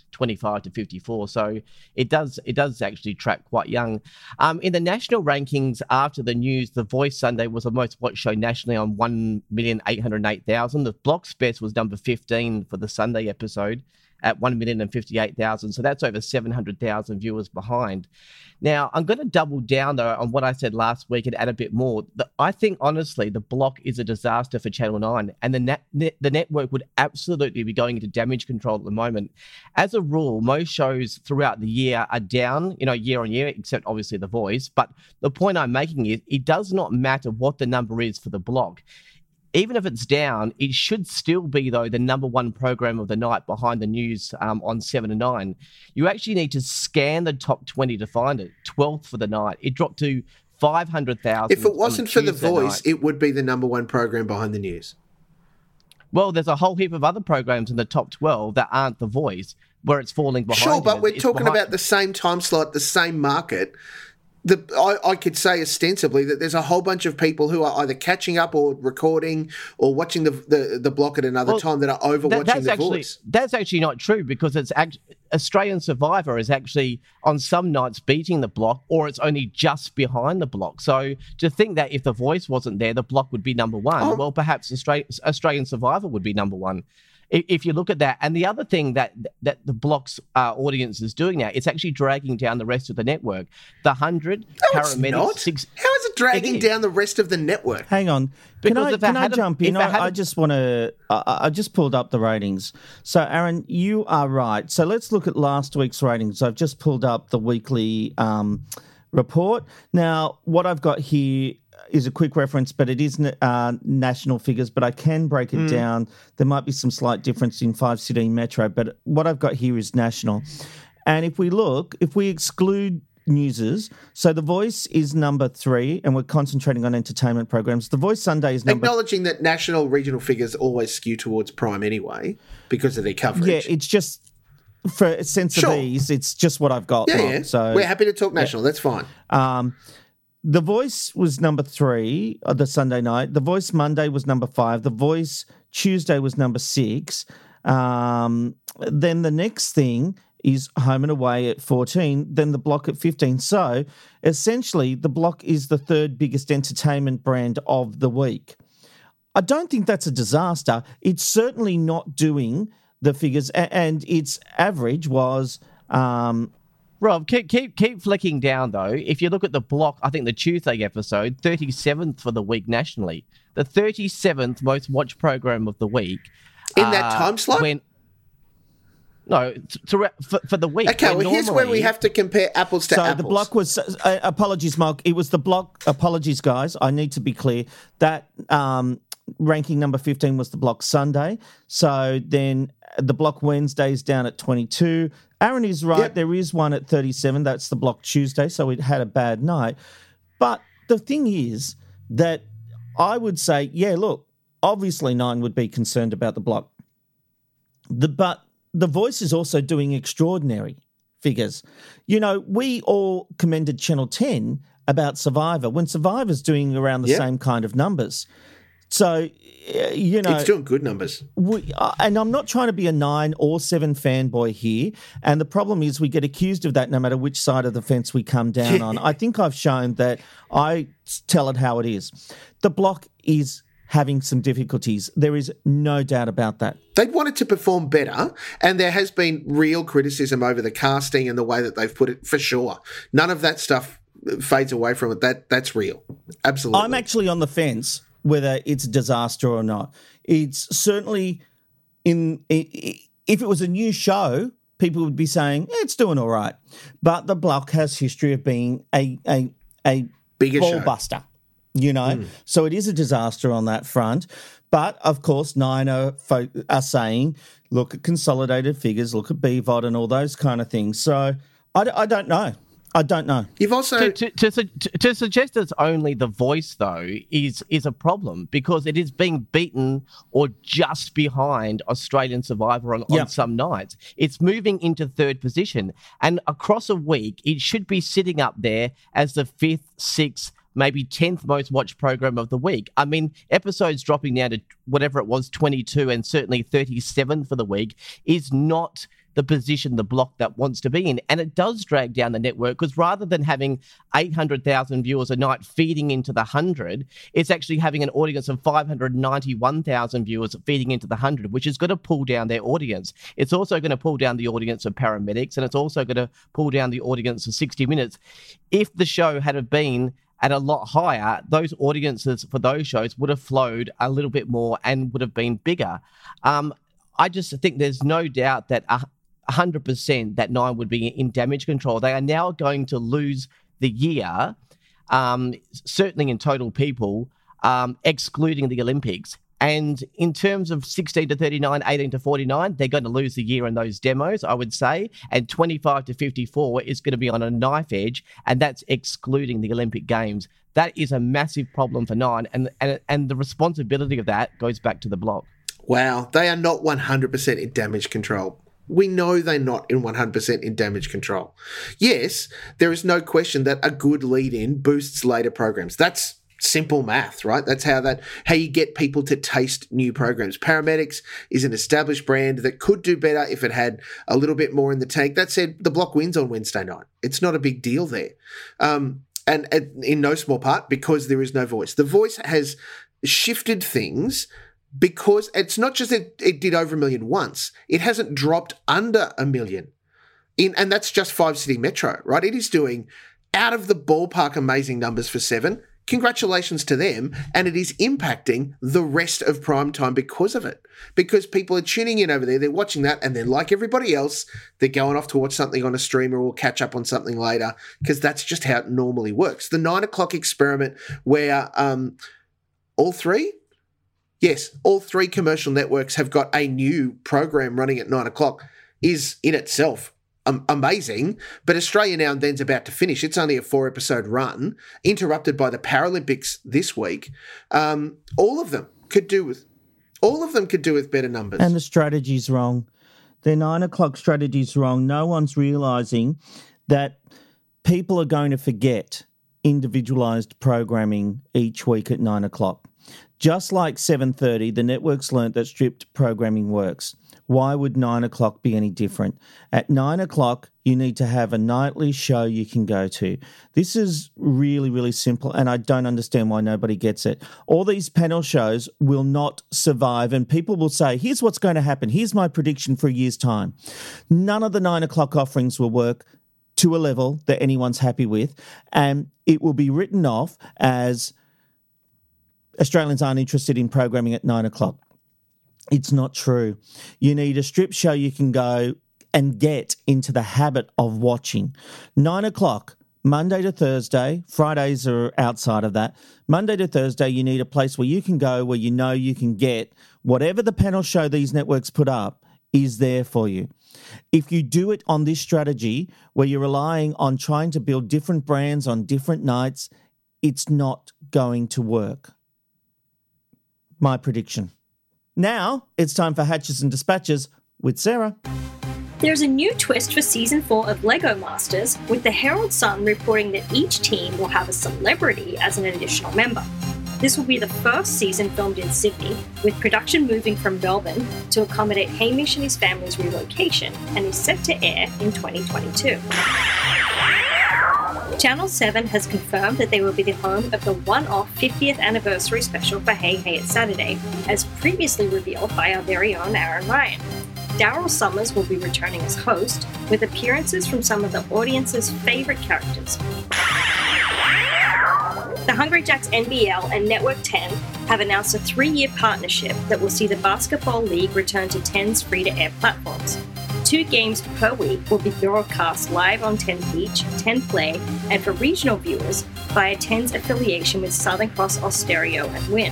25 to 54. So it does actually track quite young. In the national rankings after the news, The Voice Sunday was the most watched show nationally on 1,808,000. The Block's Best was number 15 for the Sunday episode at 1,058,000. So that's over 700,000 viewers behind. Now, I'm going to double down, though, on what I said last week and add a bit more. I think, honestly, The Block is a disaster for Channel 9, and the network would absolutely be going into damage control at the moment. As a rule, most shows throughout the year are down, year on year, except obviously The Voice. But the point I'm making is it does not matter what the number is for The Block. Even if it's down, it should still be, though, the number 1 program of the night behind the news on 7 and 9. You actually need to scan the top 20 to find it. 12th for the night. It dropped to 500,000. If it wasn't for The Voice, it would be the number 1 program behind the news. Well, there's a whole heap of other programs in the top 12 that aren't The Voice, where it's falling behind. Sure, but we're talking about the same time slot, the same market. I could say ostensibly that there's a whole bunch of people who are either catching up or recording or watching the block at another time that are overwatching The Voice. That's actually not true, because Australian Survivor is actually on some nights beating the block, or it's only just behind the block. So to think that if The Voice wasn't there, the block would be number 1. Well, perhaps Australian Survivor would be number 1. If you look at that. And the other thing that the Block's audience is doing now, it's actually dragging down the rest of the network. The 100 paramedics. How is it dragging down the rest of the network? Hang on. Can I jump in? I just want to. I just pulled up the ratings. So, Aaron, you are right. So let's look at last week's ratings. I've just pulled up the weekly report. Now, what I've got here is a quick reference, but it is national figures, but I can break it down. There might be some slight difference in 5 city metro, but what I've got here is national. And if we exclude newses, so The Voice is number 3, and we're concentrating on entertainment programs. The Voice Sunday is number... Acknowledging that national regional figures always skew towards prime anyway, because of their coverage. Yeah, it's just... For a sense of ease, it's just what I've got. Yeah. So we're happy to talk national. That's fine. The Voice was number 3 the Sunday night. The Voice Monday was number 5. The Voice Tuesday was number 6. Then the next thing is Home and Away at 14. Then The Block at 15. So essentially, The Block is the 3rd biggest entertainment brand of the week. I don't think that's a disaster. It's certainly not doing the figures, and its average was... Rob, keep flicking down, though. If you look at The Block, I think the Tuesday episode, 37th for the week nationally. The 37th most watched program of the week. In that time slot? For the week. Okay, well, here's where we have to compare apples to apples. So The Block was... apologies, Mark. It was The Block... Apologies, guys. I need to be clear. That ranking number 15 was The Block Sunday. So then the Block Wednesday's down at 22. Aaron is right. Yep. There is one at 37. That's the Block Tuesday, so it had a bad night. But the thing is that I would say, yeah, look, obviously Nine would be concerned about the Block. But The Voice is also doing extraordinary figures. You know, we all commended Channel 10 about Survivor when Survivor's doing around the same kind of numbers. So, you know, it's doing good numbers. And I'm not trying to be a 9 or 7 fanboy here. And the problem is we get accused of that no matter which side of the fence we come down on. I think I've shown that I tell it how it is. The Block is having some difficulties. There is no doubt about that. They'd wanted to perform better, and there has been real criticism over the casting and the way that they've put it, for sure. None of that stuff fades away from it. That's real. Absolutely. I'm actually on the fence whether it's a disaster or not. It's certainly if it was a new show, people would be saying it's doing all right. But the Block has history of being a bigger ball show. buster, you know. So it is a disaster on that front. But of course, Nine are saying, look at consolidated figures, look at BVOD and all those kind of things. So I don't know. I don't know. You've also to suggest it's only The Voice though is a problem because it is being beaten or just behind Australian Survivor on some nights. It's moving into third position, and across a week it should be sitting up there as the 5th, 6th, maybe 10th most watched program of the week. I mean, episodes dropping down to whatever it was, 22 and certainly 37 for the week is not the position the Block that wants to be in. And it does drag down the network because rather than having 800,000 viewers a night feeding into the 100, it's actually having an audience of 591,000 viewers feeding into the 100, which is going to pull down their audience. It's also going to pull down the audience of Paramedics, and it's also going to pull down the audience of 60 Minutes. If the show had been at a lot higher, those audiences for those shows would have flowed a little bit more and would have been bigger. I just think there's no doubt that 100% that Nine would be in damage control. They are now going to lose the year, certainly in total people, excluding the Olympics. And in terms of 16 to 39, 18 to 49, they're going to lose the year in those demos, I would say. And 25 to 54 is going to be on a knife edge, and that's excluding the Olympic Games. That is a massive problem for Nine, and the responsibility of that goes back to the Block. Wow, they are not 100% in damage control. We know they're not in 100% in damage control. Yes, there is no question that a good lead-in boosts later programs. That's simple math, right? That's how you get people to taste new programs. Paramedics is an established brand that could do better if it had a little bit more in the tank. That said, the Block wins on Wednesday night. It's not a big deal there. And in no small part because there is no Voice. The Voice has shifted things because it's not just that it did over 1 million once. It hasn't dropped under 1 million. And that's just 5 City Metro, right? It is doing out of the ballpark amazing numbers for 7. Congratulations to them. And it is impacting the rest of primetime because of it. Because people are tuning in over there, they're watching that, and then like everybody else, they're going off to watch something on a streamer or catch up on something later because that's just how it normally works. The 9 o'clock experiment where all three commercial networks have got a new program running at 9 o'clock is in itself amazing. But Australia Now and Then's about to finish. It's only a 4-episode run, interrupted by the Paralympics this week. All of them could do with better numbers. And the strategy's wrong. Their 9 o'clock strategy's wrong. No one's realising that people are going to forget individualised programming each week at 9 o'clock. Just like 7:30, the networks learnt that stripped programming works. Why would 9 o'clock be any different? At 9 o'clock, you need to have a nightly show you can go to. This is really, really simple, and I don't understand why nobody gets it. All these panel shows will not survive, and people will say, here's what's going to happen. Here's my prediction for a year's time. None of the 9 o'clock offerings will work to a level that anyone's happy with, and it will be written off as Australians aren't interested in programming at 9 o'clock. It's not true. You need a strip show you can go and get into the habit of watching. 9 o'clock, Monday to Thursday. Fridays are outside of that. Monday to Thursday, you need a place where you can go, where you know you can get whatever the panel show these networks put up is there for you. If you do it on this strategy where you're relying on trying to build different brands on different nights, it's not going to work. My prediction. Now it's time for Hatches and Dispatches with Sarah. There's a new twist for Season 4 of LEGO Masters, with the Herald Sun reporting that each team will have a celebrity as an additional member. This will be the first season filmed in Sydney, with production moving from Melbourne to accommodate Hamish and his family's relocation, and is set to air in 2022. Channel 7 has confirmed that they will be the home of the one-off 50th anniversary special for Hey Hey It's Saturday, as previously revealed by our very own Aaron Ryan. Daryl Summers will be returning as host, with appearances from some of the audience's favourite characters. The Hungry Jacks NBL and Network 10 have announced a 3-year partnership that will see the Basketball League return to 10's free-to-air platforms. 2 games per week will be broadcast live on 10 Beach, 10 Play, and for regional viewers via 10's affiliation with Southern Cross Austereo and Win.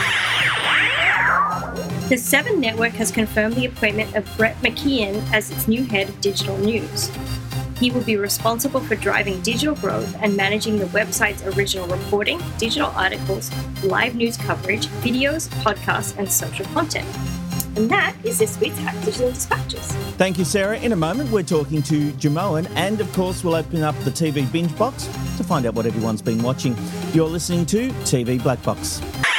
The 7 Network has confirmed the appointment of Brett McKeon as its new head of digital news. He will be responsible for driving digital growth and managing the website's original reporting, digital articles, live news coverage, videos, podcasts, and social content. And that is this week's Hatches and Dispatches. Thank you, Sarah. In a moment, we're talking to Jamoan, and of course, we'll open up the TV binge box to find out what everyone's been watching. You're listening to TV Black Box.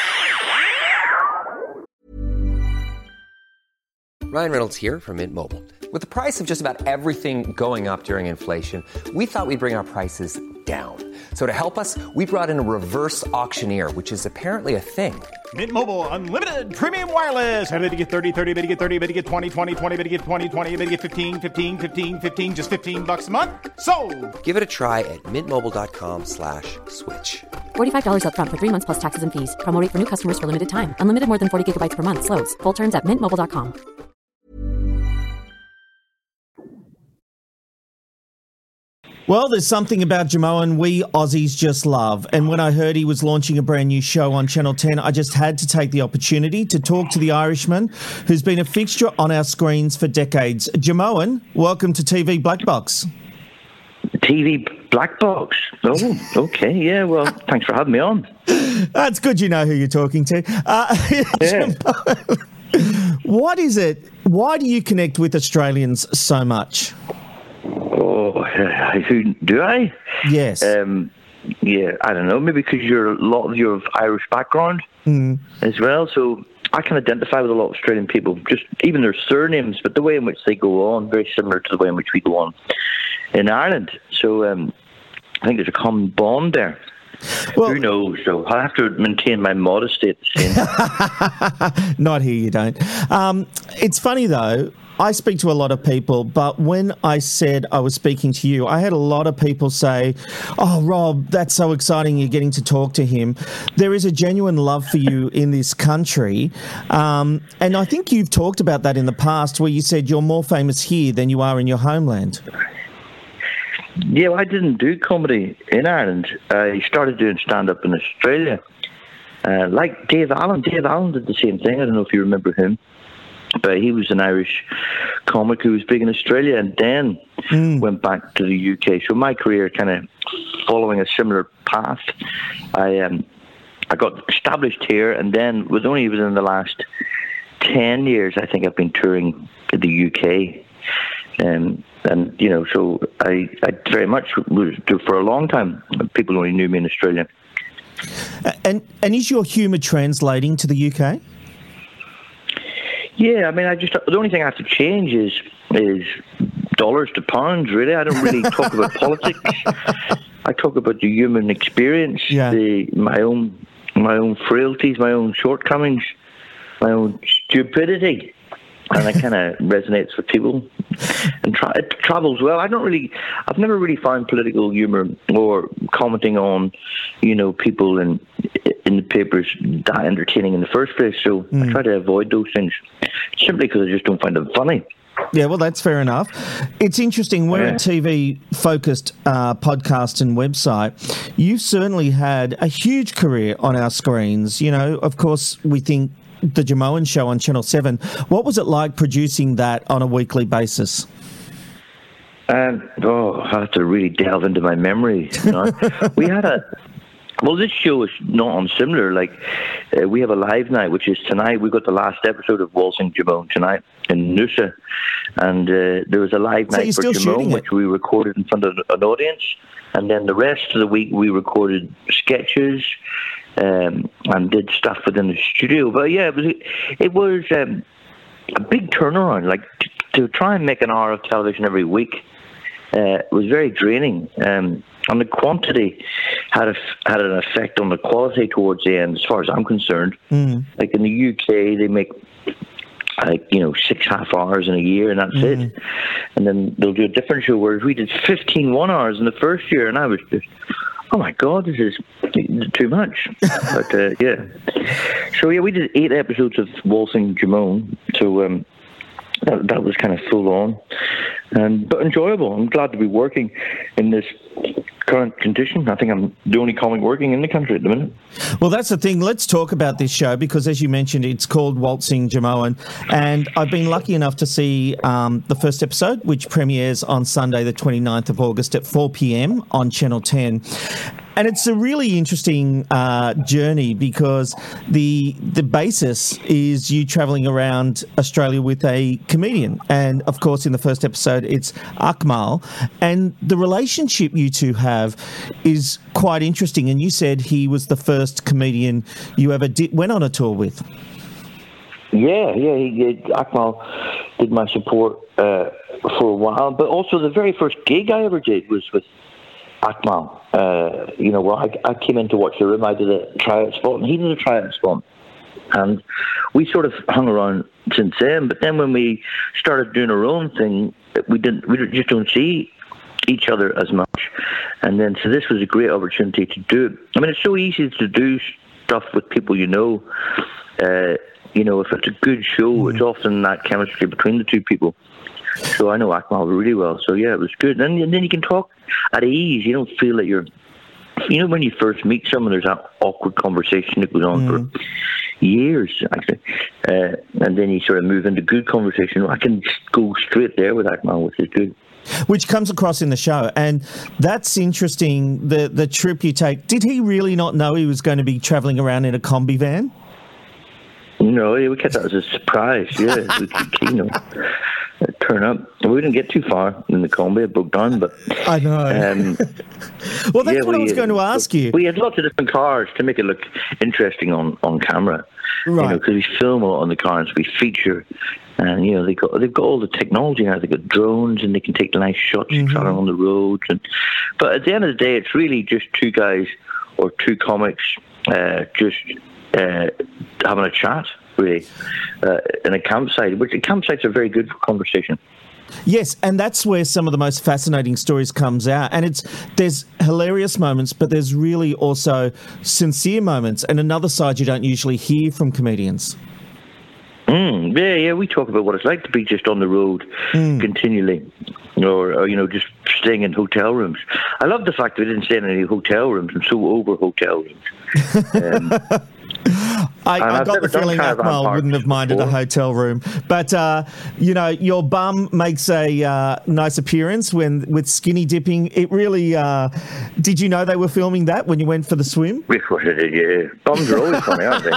Ryan Reynolds here from Mint Mobile. With the price of just about everything going up during inflation, we thought we'd bring our prices down. So to help us, we brought in a reverse auctioneer, which is apparently a thing. Mint Mobile Unlimited Premium Wireless. How to get 30, 30, how to get 30, how to get 20, 20, 20, how to get 20, 20, how to get 15, 15, 15, 15, just $15 a month? Sold! Give it a try at mintmobile.com/switch. $45 up front for 3 months plus taxes and fees. Promo rate for new customers for limited time. Unlimited more than 40 gigabytes per month. Slows full terms at mintmobile.com. Well, there's something about Jamoan we Aussies just love. And when I heard he was launching a brand new show on Channel 10, I just had to take the opportunity to talk to the Irishman who's been a fixture on our screens for decades. Jamoan, welcome to TV Black Box. TV Black Box? Oh, okay. Yeah, well, thanks for having me on. That's good you know who you're talking to. Yeah. What is it? Why do you connect with Australians so much? Oh, who do I? Yes. Yeah, I don't know. Maybe because you're a lot of your Irish background as well. So I can identify with a lot of Australian people, just even their surnames, but the way in which they go on, very similar to the way in which we go on in Ireland. So I think there's a common bond there. Well, who knows? So I have to maintain my modesty at the same time. Not here, you don't. It's funny, though. I speak to a lot of people, but when I said I was speaking to you, I had a lot of people say, "Oh, Rob, that's so exciting you're getting to talk to him." There is a genuine love for you in this country. And I think you've talked about that in the past where you said you're more famous here than you are in your homeland. Yeah, well, I didn't do comedy in Ireland. I started doing stand-up in Australia. Like Dave Allen. Dave Allen did the same thing. I don't know if you remember him. But he was an Irish comic who was big in Australia and then went back to the UK. So my career kind of following a similar path. I got established here, and then only within the last 10 years, I think I've been touring the UK. And you know, so I very much was for a long time. People only knew me in Australia. And is your humour translating to the UK? Yeah, I mean, the only thing I have to change is dollars to pounds, really. I don't really talk about politics. I talk about the human experience, my own frailties, my own shortcomings, my own stupidity. And that kind of resonates with people. And it travels well. I've never really found political humour or commenting on, people in the papers that entertaining in the first place. So I try to avoid those things simply because I just don't find them funny. Yeah, well, that's fair enough. It's interesting. We're a TV-focused podcast and website. You've certainly had a huge career on our screens. Of course, we think the Jamoan show on Channel 7. What was it like producing that on a weekly basis? I have to really delve into my memory. You know? This show is not unsimilar. Like, we have a live night, which is tonight. We've got the last episode of Waltzing Jamone tonight in Noosa. And there was a live night for Jamone, which we recorded in front of an audience. And then the rest of the week, we recorded sketches and did stuff within the studio. But yeah, it was a big turnaround. Like, to try and make an hour of television every week was very draining. And the quantity had an effect on the quality towards the end, as far as I'm concerned. Like in the UK, they make 6 half hours in a year, and that's it. And then they'll do a different show, whereas we did 15 1 hours in the first year, and I was just, oh my God, this is too much. But yeah. So yeah, we did 8 episodes of Waltzing Jamone. So that was kind of full on, but enjoyable. I'm glad to be working in this current condition. I think I'm the only comic working in the country at the minute. Well, that's the thing. Let's talk about this show because, as you mentioned, it's called Waltzing Jamoan, and I've been lucky enough to see the first episode, which premieres on Sunday, the 29th of August at 4 p.m. on Channel 10. And it's a really interesting journey because the basis is you travelling around Australia with a comedian. And, of course, in the first episode, it's Akmal. And the relationship you two have is quite interesting. And you said he was the first comedian you ever went on a tour with. Yeah, Akmal did my support for a while. But also the very first gig I ever did was with Akmal. I came in to watch the room. I did a tryout spot, and he did a tryout spot. And we sort of hung around since then. But then when we started doing our own thing, we just don't see each other as much. And then, so this was a great opportunity to do it. I mean, it's so easy to do stuff with people you know. If it's a good show, it's often that chemistry between the two people. So I know Akmal really well. So yeah, it was good. And then you can talk at ease. You don't feel that you're, when you first meet someone, there's that awkward conversation that goes on for years, actually. And then you sort of move into good conversation. I can go straight there with Akmal, which is good. Which comes across in the show. And that's interesting, the trip you take. Did he really not know he was going to be travelling around in a combi van? No, we kept that as a surprise, yeah. Turn up. We didn't get too far in the combi. It broke down, but I know. Well, that's what I was going to ask you. We had lots of different cars to make it look interesting on camera, right? Because we film a lot on the cars, we feature, and they've got all the technology now. They've got drones, and they can take nice shots on the roads. But at the end of the day, it's really just two guys or two comics just having a chat. Really, in a campsite, which campsites are very good for conversation. Yes, and that's where some of the most fascinating stories comes out. And there's hilarious moments, but there's really also sincere moments and another side you don't usually hear from comedians. Yeah, we talk about what it's like to be just on the road continually, or just staying in hotel rooms. I love the fact that we didn't stay in any hotel rooms. I'm so over hotel rooms. I got the feeling Akmal wouldn't have minded a hotel room. But, your bum makes a nice appearance with skinny dipping. It really... did you know they were filming that when you went for the swim? Yeah. Bums are always funny, aren't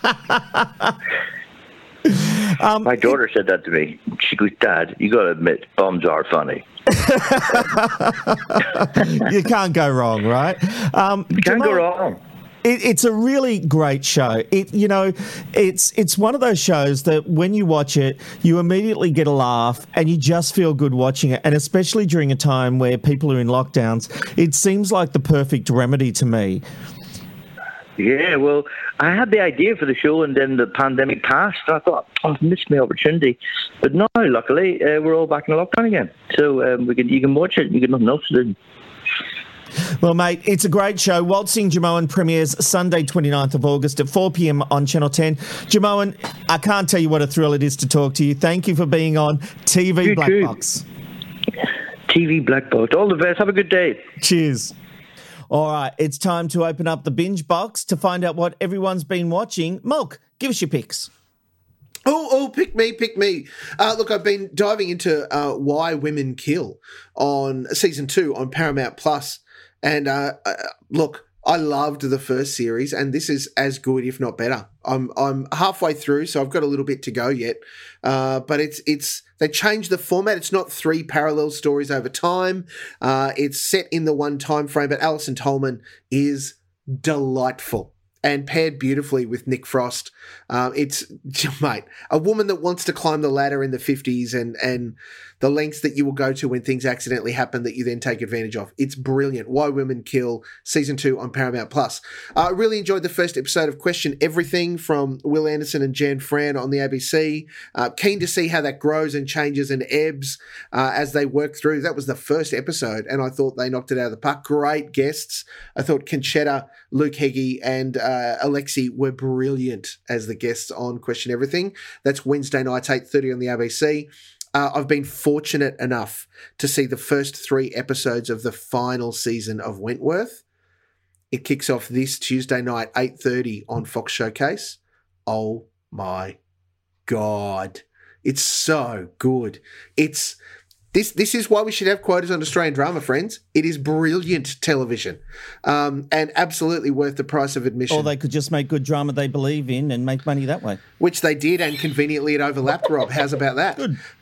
they? My daughter said that to me. She goes, Dad, you got to admit, bums are funny. You can't go wrong, right? You can't go wrong. It's a really great show. It's one of those shows that when you watch it, you immediately get a laugh and you just feel good watching it. And especially during a time where people are in lockdowns, it seems like the perfect remedy to me. Yeah, well, I had the idea for the show and then the pandemic passed. And I thought, I've missed my opportunity. But now, luckily, we're all back in lockdown again. So you can watch it. You got nothing else to do. Well, mate, it's a great show. Waltzing Jamoan premieres Sunday, 29th of August at 4 p.m. on Channel 10. Jamoan, I can't tell you what a thrill it is to talk to you. Thank you for being on TV Black Box. TV Black Box. All the best. Have a good day. Cheers. All right, it's time to open up the binge box to find out what everyone's been watching. Mulk, Give us your picks. Oh, pick me. Look, I've been diving into Why Women Kill on season 2 on Paramount Plus, and look, I loved the first series, and this is as good, if not better. I'm halfway through, so I've got a little bit to go yet. But it's they changed the format. It's not 3 parallel stories over time. It's set in the one time frame. But Alison Tolman is delightful and paired beautifully with Nick Frost. It's, mate, a woman that wants to climb the ladder in the 50s and the lengths that you will go to when things accidentally happen that you then take advantage of. It's brilliant. Why Women Kill, season 2 on Paramount Plus. I really enjoyed the first episode of Question Everything from Will Anderson and Jan Fran on the ABC. Keen to see how that grows and changes and ebbs as they work through. That was the first episode, and I thought they knocked it out of the park. Great guests. I thought Conchetta, Luke Heggie, and Alexi were brilliant as the guests on Question Everything. That's Wednesday nights, 8:30 on the ABC. I've been fortunate enough to see the first 3 episodes of the final season of Wentworth. It kicks off this Tuesday night, 8:30 on Fox Showcase. Oh my God. It's so good. This is why we should have quotas on Australian drama, friends. It is brilliant television, and absolutely worth the price of admission. Or they could just make good drama they believe in and make money that way. Which they did, and conveniently it overlapped, Rob. How's about that?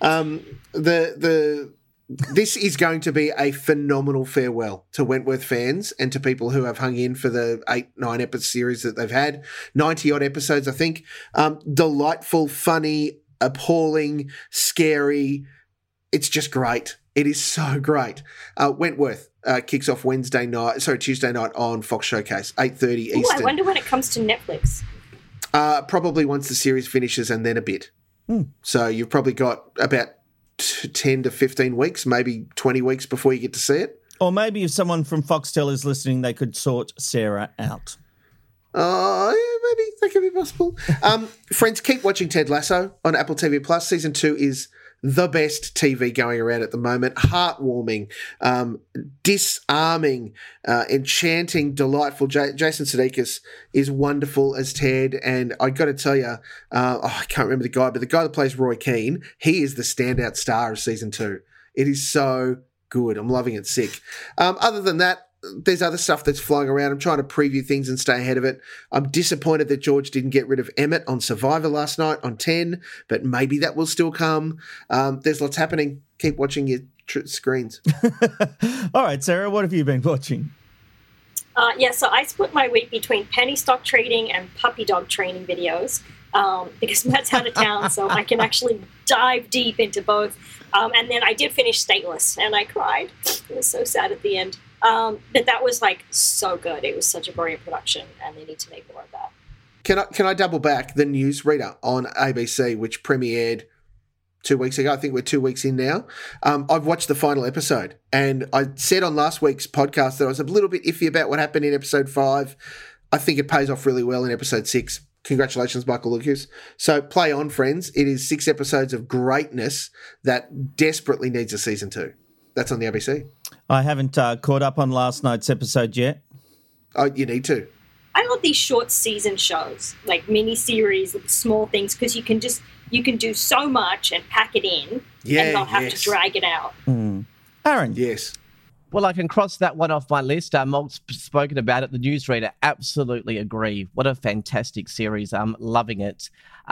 Good. This is going to be a phenomenal farewell to Wentworth fans and to people who have hung in for the 8-9 episode series that they've had. 90-odd episodes, I think. Delightful, funny, appalling, scary. It's just great. It is so great. Wentworth kicks off Tuesday night on Fox Showcase, 8:30 Eastern. I wonder when it comes to Netflix. Probably once the series finishes and then a bit. So you've probably got about 10 to 15 weeks, maybe 20 weeks before you get to see it. Or maybe if someone from Foxtel is listening, they could sort Sarah out. Yeah, maybe that could be possible. Friends, keep watching Ted Lasso on Apple TV Plus. Season 2 is the best TV going around at the moment. Heartwarming, disarming, enchanting, delightful. Jason Sudeikis is wonderful as Ted, and I got to tell you, I can't remember the guy, but the guy that plays Roy Keane, he is the standout star of season 2. It is so good. I'm loving it sick. Other than that, there's other stuff that's flying around. I'm trying to preview things and stay ahead of it. I'm disappointed that George didn't get rid of Emmett on Survivor last night on 10, but maybe that will still come. There's lots happening. Keep watching your screens. All right, Sarah, what have you been watching? So I split my week between penny stock trading and puppy dog training videos because Matt's out of town, so I can actually dive deep into both. And then I did finish Stateless, and I cried. It was so sad at the end. But that was so good. It was such a brilliant production, and they need to make more of that. Can I double back the Newsreader on ABC, which premiered 2 weeks ago? I think we're 2 weeks in now. I've watched the final episode, and I said on last week's podcast that I was a little bit iffy about what happened in episode 5. I think it pays off really well in episode 6. Congratulations, Michael Lucas. So play on, friends. It is 6 episodes of greatness that desperately needs a season 2. That's on the ABC. I haven't caught up on last night's episode yet. Oh, you need to. I love these short season shows, like mini series, small things, because you can do so much and pack it in and not have to drag it out. Aaron. Yes. Well, I can cross that one off my list. Malt's spoken about it. The Newsreader, absolutely agree. What a fantastic series. I'm loving it.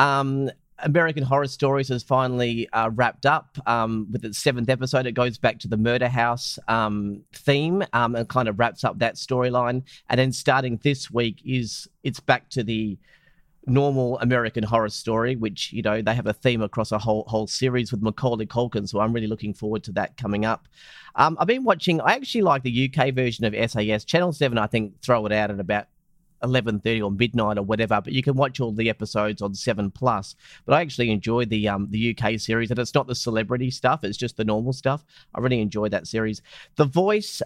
American Horror Stories has finally wrapped up with its 7th episode. It goes back to the Murder House theme and kind of wraps up that storyline. And then starting this week it's back to the normal American Horror Story, which, they have a theme across a whole series with Macaulay Culkin. So I'm really looking forward to that coming up. I've been watching, I actually like the UK version of SAS. Channel 7, I think, throw it out at about 11:30 or midnight or whatever, but you can watch all the episodes on 7+. But I actually enjoy the UK series, and it's not the celebrity stuff, it's just the normal stuff. I really enjoyed that series. The Voice,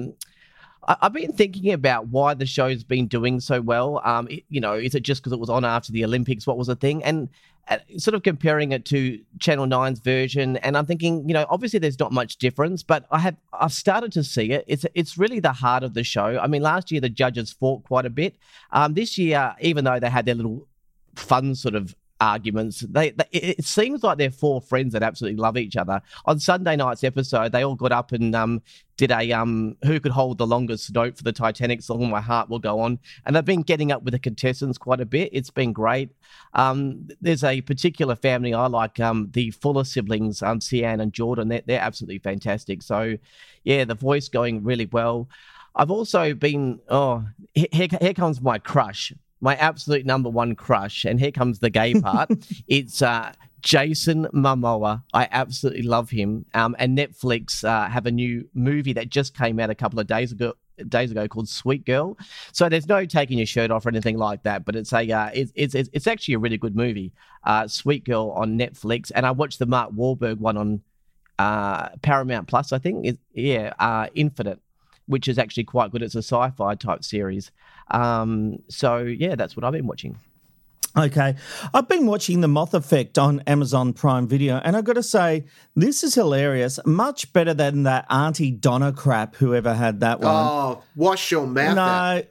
I've been thinking about why the show's been doing so well. Is it just because it was on after the Olympics? What was the thing? And sort of comparing it to Channel 9's version, and I'm thinking, obviously there's not much difference, but I've started to see it. It's really the heart of the show. I mean, last year the judges fought quite a bit. This year, even though they had their little fun sort of arguments. It seems like they're four friends that absolutely love each other. On Sunday night's episode, they all got up and did a who could hold the longest note for the Titanic song My Heart Will Go On, and they've been getting up with the contestants quite a bit. It's been great. There's a particular family I like, the Fuller siblings, Sian and Jordan. They're absolutely fantastic. So yeah, The Voice going really well. I've also been here comes my crush, my absolute number one crush, and here comes the gay part. It's Jason Momoa. I absolutely love him. And Netflix have a new movie that just came out a couple of days ago called Sweet Girl. So there's no taking your shirt off or anything like that, but it's it's actually a really good movie. Sweet Girl on Netflix, and I watched the Mark Wahlberg one on Paramount Plus, I think. Infinite, which is actually quite good. It's a sci-fi type series. So yeah, that's what I've been watching. Okay. I've been watching The Moth Effect on Amazon Prime Video, and I've got to say, this is hilarious. Much better than that Auntie Donna crap, whoever had that one. Oh, wash your mouth out.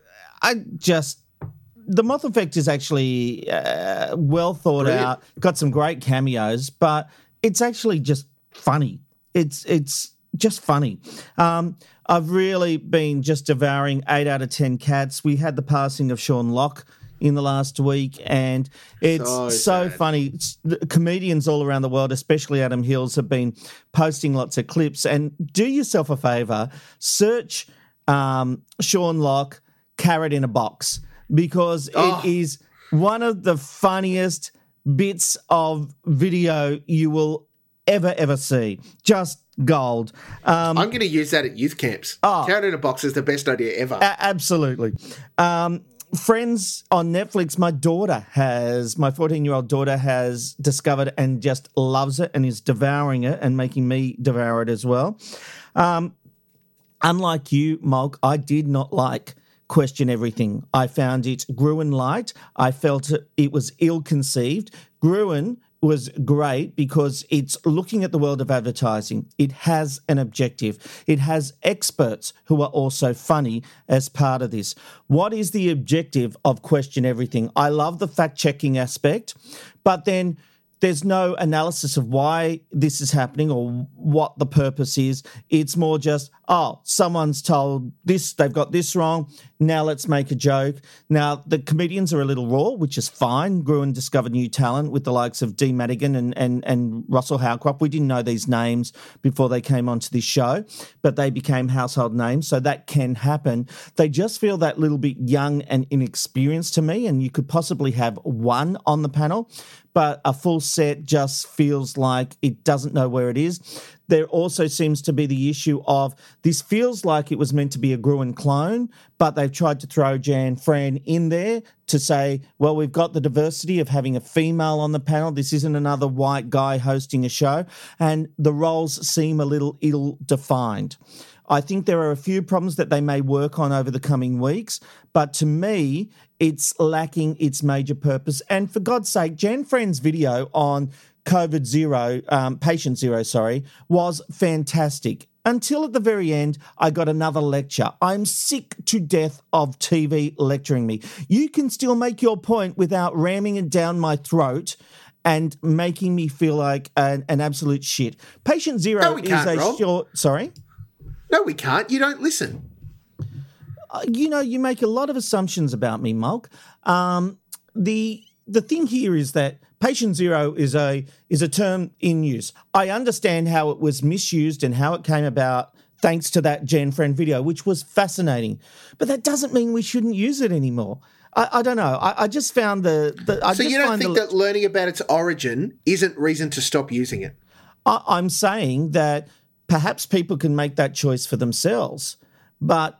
The Moth Effect is actually well thought out, got some great cameos, but it's actually just funny. It's just funny. I've really been just devouring 8 out of 10 Cats. We had the passing of Sean Locke in the last week, and it's so funny. Comedians all around the world, especially Adam Hills, have been posting lots of clips. And do yourself a favour, search Sean Locke, Carrot in a Box, because it is one of the funniest bits of video you will ever see. Just gold. I'm going to use that at youth camps. Carrot in a Box is the best idea ever. Absolutely. Friends on Netflix, my 14-year-old daughter has discovered and just loves it and is devouring it and making me devour it as well. Unlike you, Mulk, I did not like Question Everything. I found it Gruen light. I felt it was ill-conceived. Gruen was great because it's looking at the world of advertising. It has an objective. It has experts who are also funny as part of this. What is the objective of Question Everything? I love the fact-checking aspect, but then there's no analysis of why this is happening or what the purpose is. It's more just, someone's told this, they've got this wrong, now let's make a joke. Now, the comedians are a little raw, which is fine. Gruen discovered new talent with the likes of Dee Madigan and Russell Howcroft. We didn't know these names before they came onto this show, but they became household names, so that can happen. They just feel that little bit young and inexperienced to me, and you could possibly have one on the panel, but a full set just feels like it doesn't know where it is. There also seems to be the issue of this feels like it was meant to be a Gruen clone, but they've tried to throw Jan Fran in there to say, well, we've got the diversity of having a female on the panel. This isn't another white guy hosting a show, and the roles seem a little ill-defined. I think there are a few problems that they may work on over the coming weeks, but to me, it's lacking its major purpose. And for God's sake, Jan Fran's video on Patient Zero, was fantastic. Until at the very end, I got another lecture. I'm sick to death of TV lecturing me. You can still make your point without ramming it down my throat and making me feel like an absolute shit. Patient Zero is a short... Sorry? No, we can't. You don't listen. You make a lot of assumptions about me, Mulk. The thing here is that Patient Zero is a term in use. I understand how it was misused and how it came about thanks to that Jan Fran video, which was fascinating. But that doesn't mean we shouldn't use it anymore. I don't know. I just found So you don't think that learning about its origin isn't reason to stop using it? I'm saying that perhaps people can make that choice for themselves. But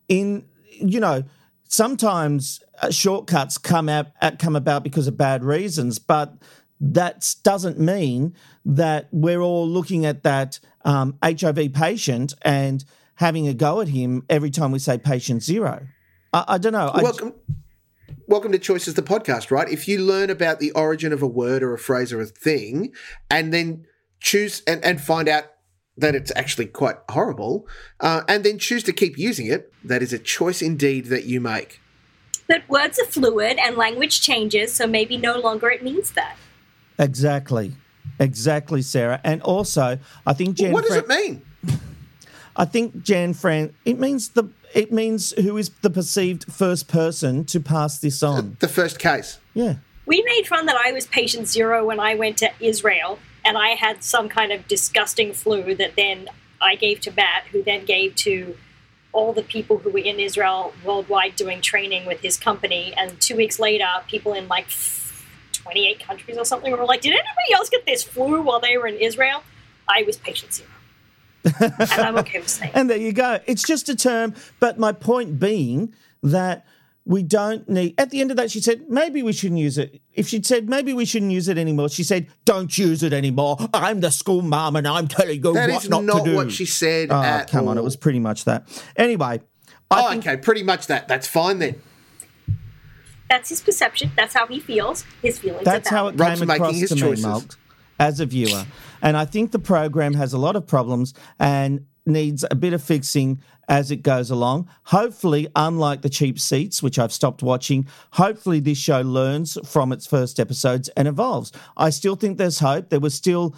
sometimes shortcuts come about because of bad reasons, but that doesn't mean that we're all looking at that HIV patient and having a go at him every time we say Patient Zero. I don't know. Welcome to Choices, the podcast, right? If you learn about the origin of a word or a phrase or a thing and then choose and find out that it's actually quite horrible, and then choose to keep using it, that is a choice indeed that you make. But words are fluid and language changes, so maybe no longer it means that. Exactly, Sarah. And also, I think Jan. What does it mean? I think it means who is the perceived first person to pass this on. The first case. Yeah. We made fun that I was patient zero when I went to Israel, and I had some kind of disgusting flu that then I gave to Matt, who then gave to all the people who were in Israel worldwide doing training with his company. And 2 weeks later, people in like 28 countries or something were like, did anybody else get this flu while they were in Israel? I was patient zero. And I'm okay with saying. And there you go. It's just a term. But my point being that we don't need... At the end of that, she said, maybe we shouldn't use it. If she'd said, maybe we shouldn't use it anymore, she said, don't use it anymore. I'm the school mum and I'm telling you what not to do. That is not what she said at come all. on, it was pretty much that. Anyway. Okay, pretty much that. That's fine then. That's his perception. That's how he feels. His feelings That's are how it Rob's came making across his to choices. me, Mulk, as a viewer. And I think the program has a lot of problems and needs a bit of fixing as it goes along. Hopefully, unlike the cheap seats, which I've stopped watching, hopefully this show learns from its first episodes and evolves. I still think there's hope. There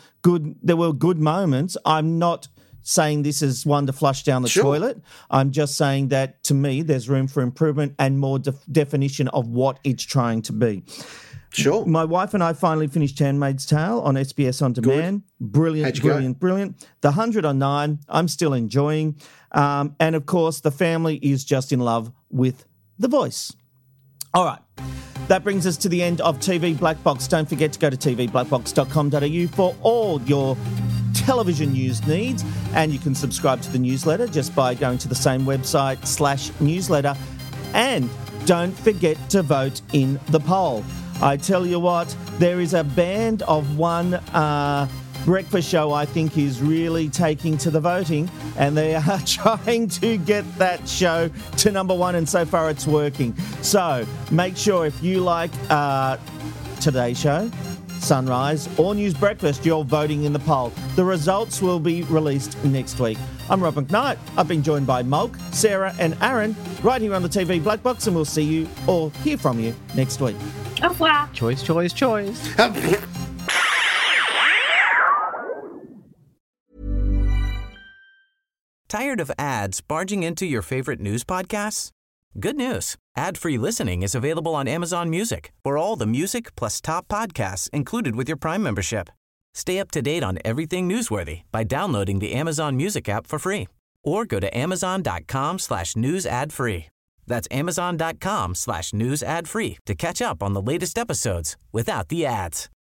were good moments. I'm not saying this is one to flush down the toilet. I'm just saying that, to me, there's room for improvement and more definition of what it's trying to be. Sure. My wife and I finally finished Handmaid's Tale on SBS On Demand. Good. Brilliant. The 100 on 9, I'm still enjoying. And, of course, the family is just in love with The Voice. All right. That brings us to the end of TV Black Box. Don't forget to go to tvblackbox.com.au for all your television news needs. And you can subscribe to the newsletter just by going to the same website /newsletter. And don't forget to vote in the poll. I tell you what, there is a band of one breakfast show I think is really taking to the voting, and they are trying to get that show to number one, and so far it's working. So make sure if you like Today's Show, Sunrise, or News Breakfast, you're voting in the poll. The results will be released next week. I'm Rob McKnight. I've been joined by Mulk, Sarah and Aaron right here on the TV Black Box, and we'll see you or hear from you next week. Au revoir. Choice. Tired of ads barging into your favorite news podcasts? Good news. Ad-free listening is available on Amazon Music for all the music plus top podcasts included with your Prime membership. Stay up to date on everything newsworthy by downloading the Amazon Music app for free or go to amazon.com/news ad free. That's amazon.com/news ad free to catch up on the latest episodes without the ads.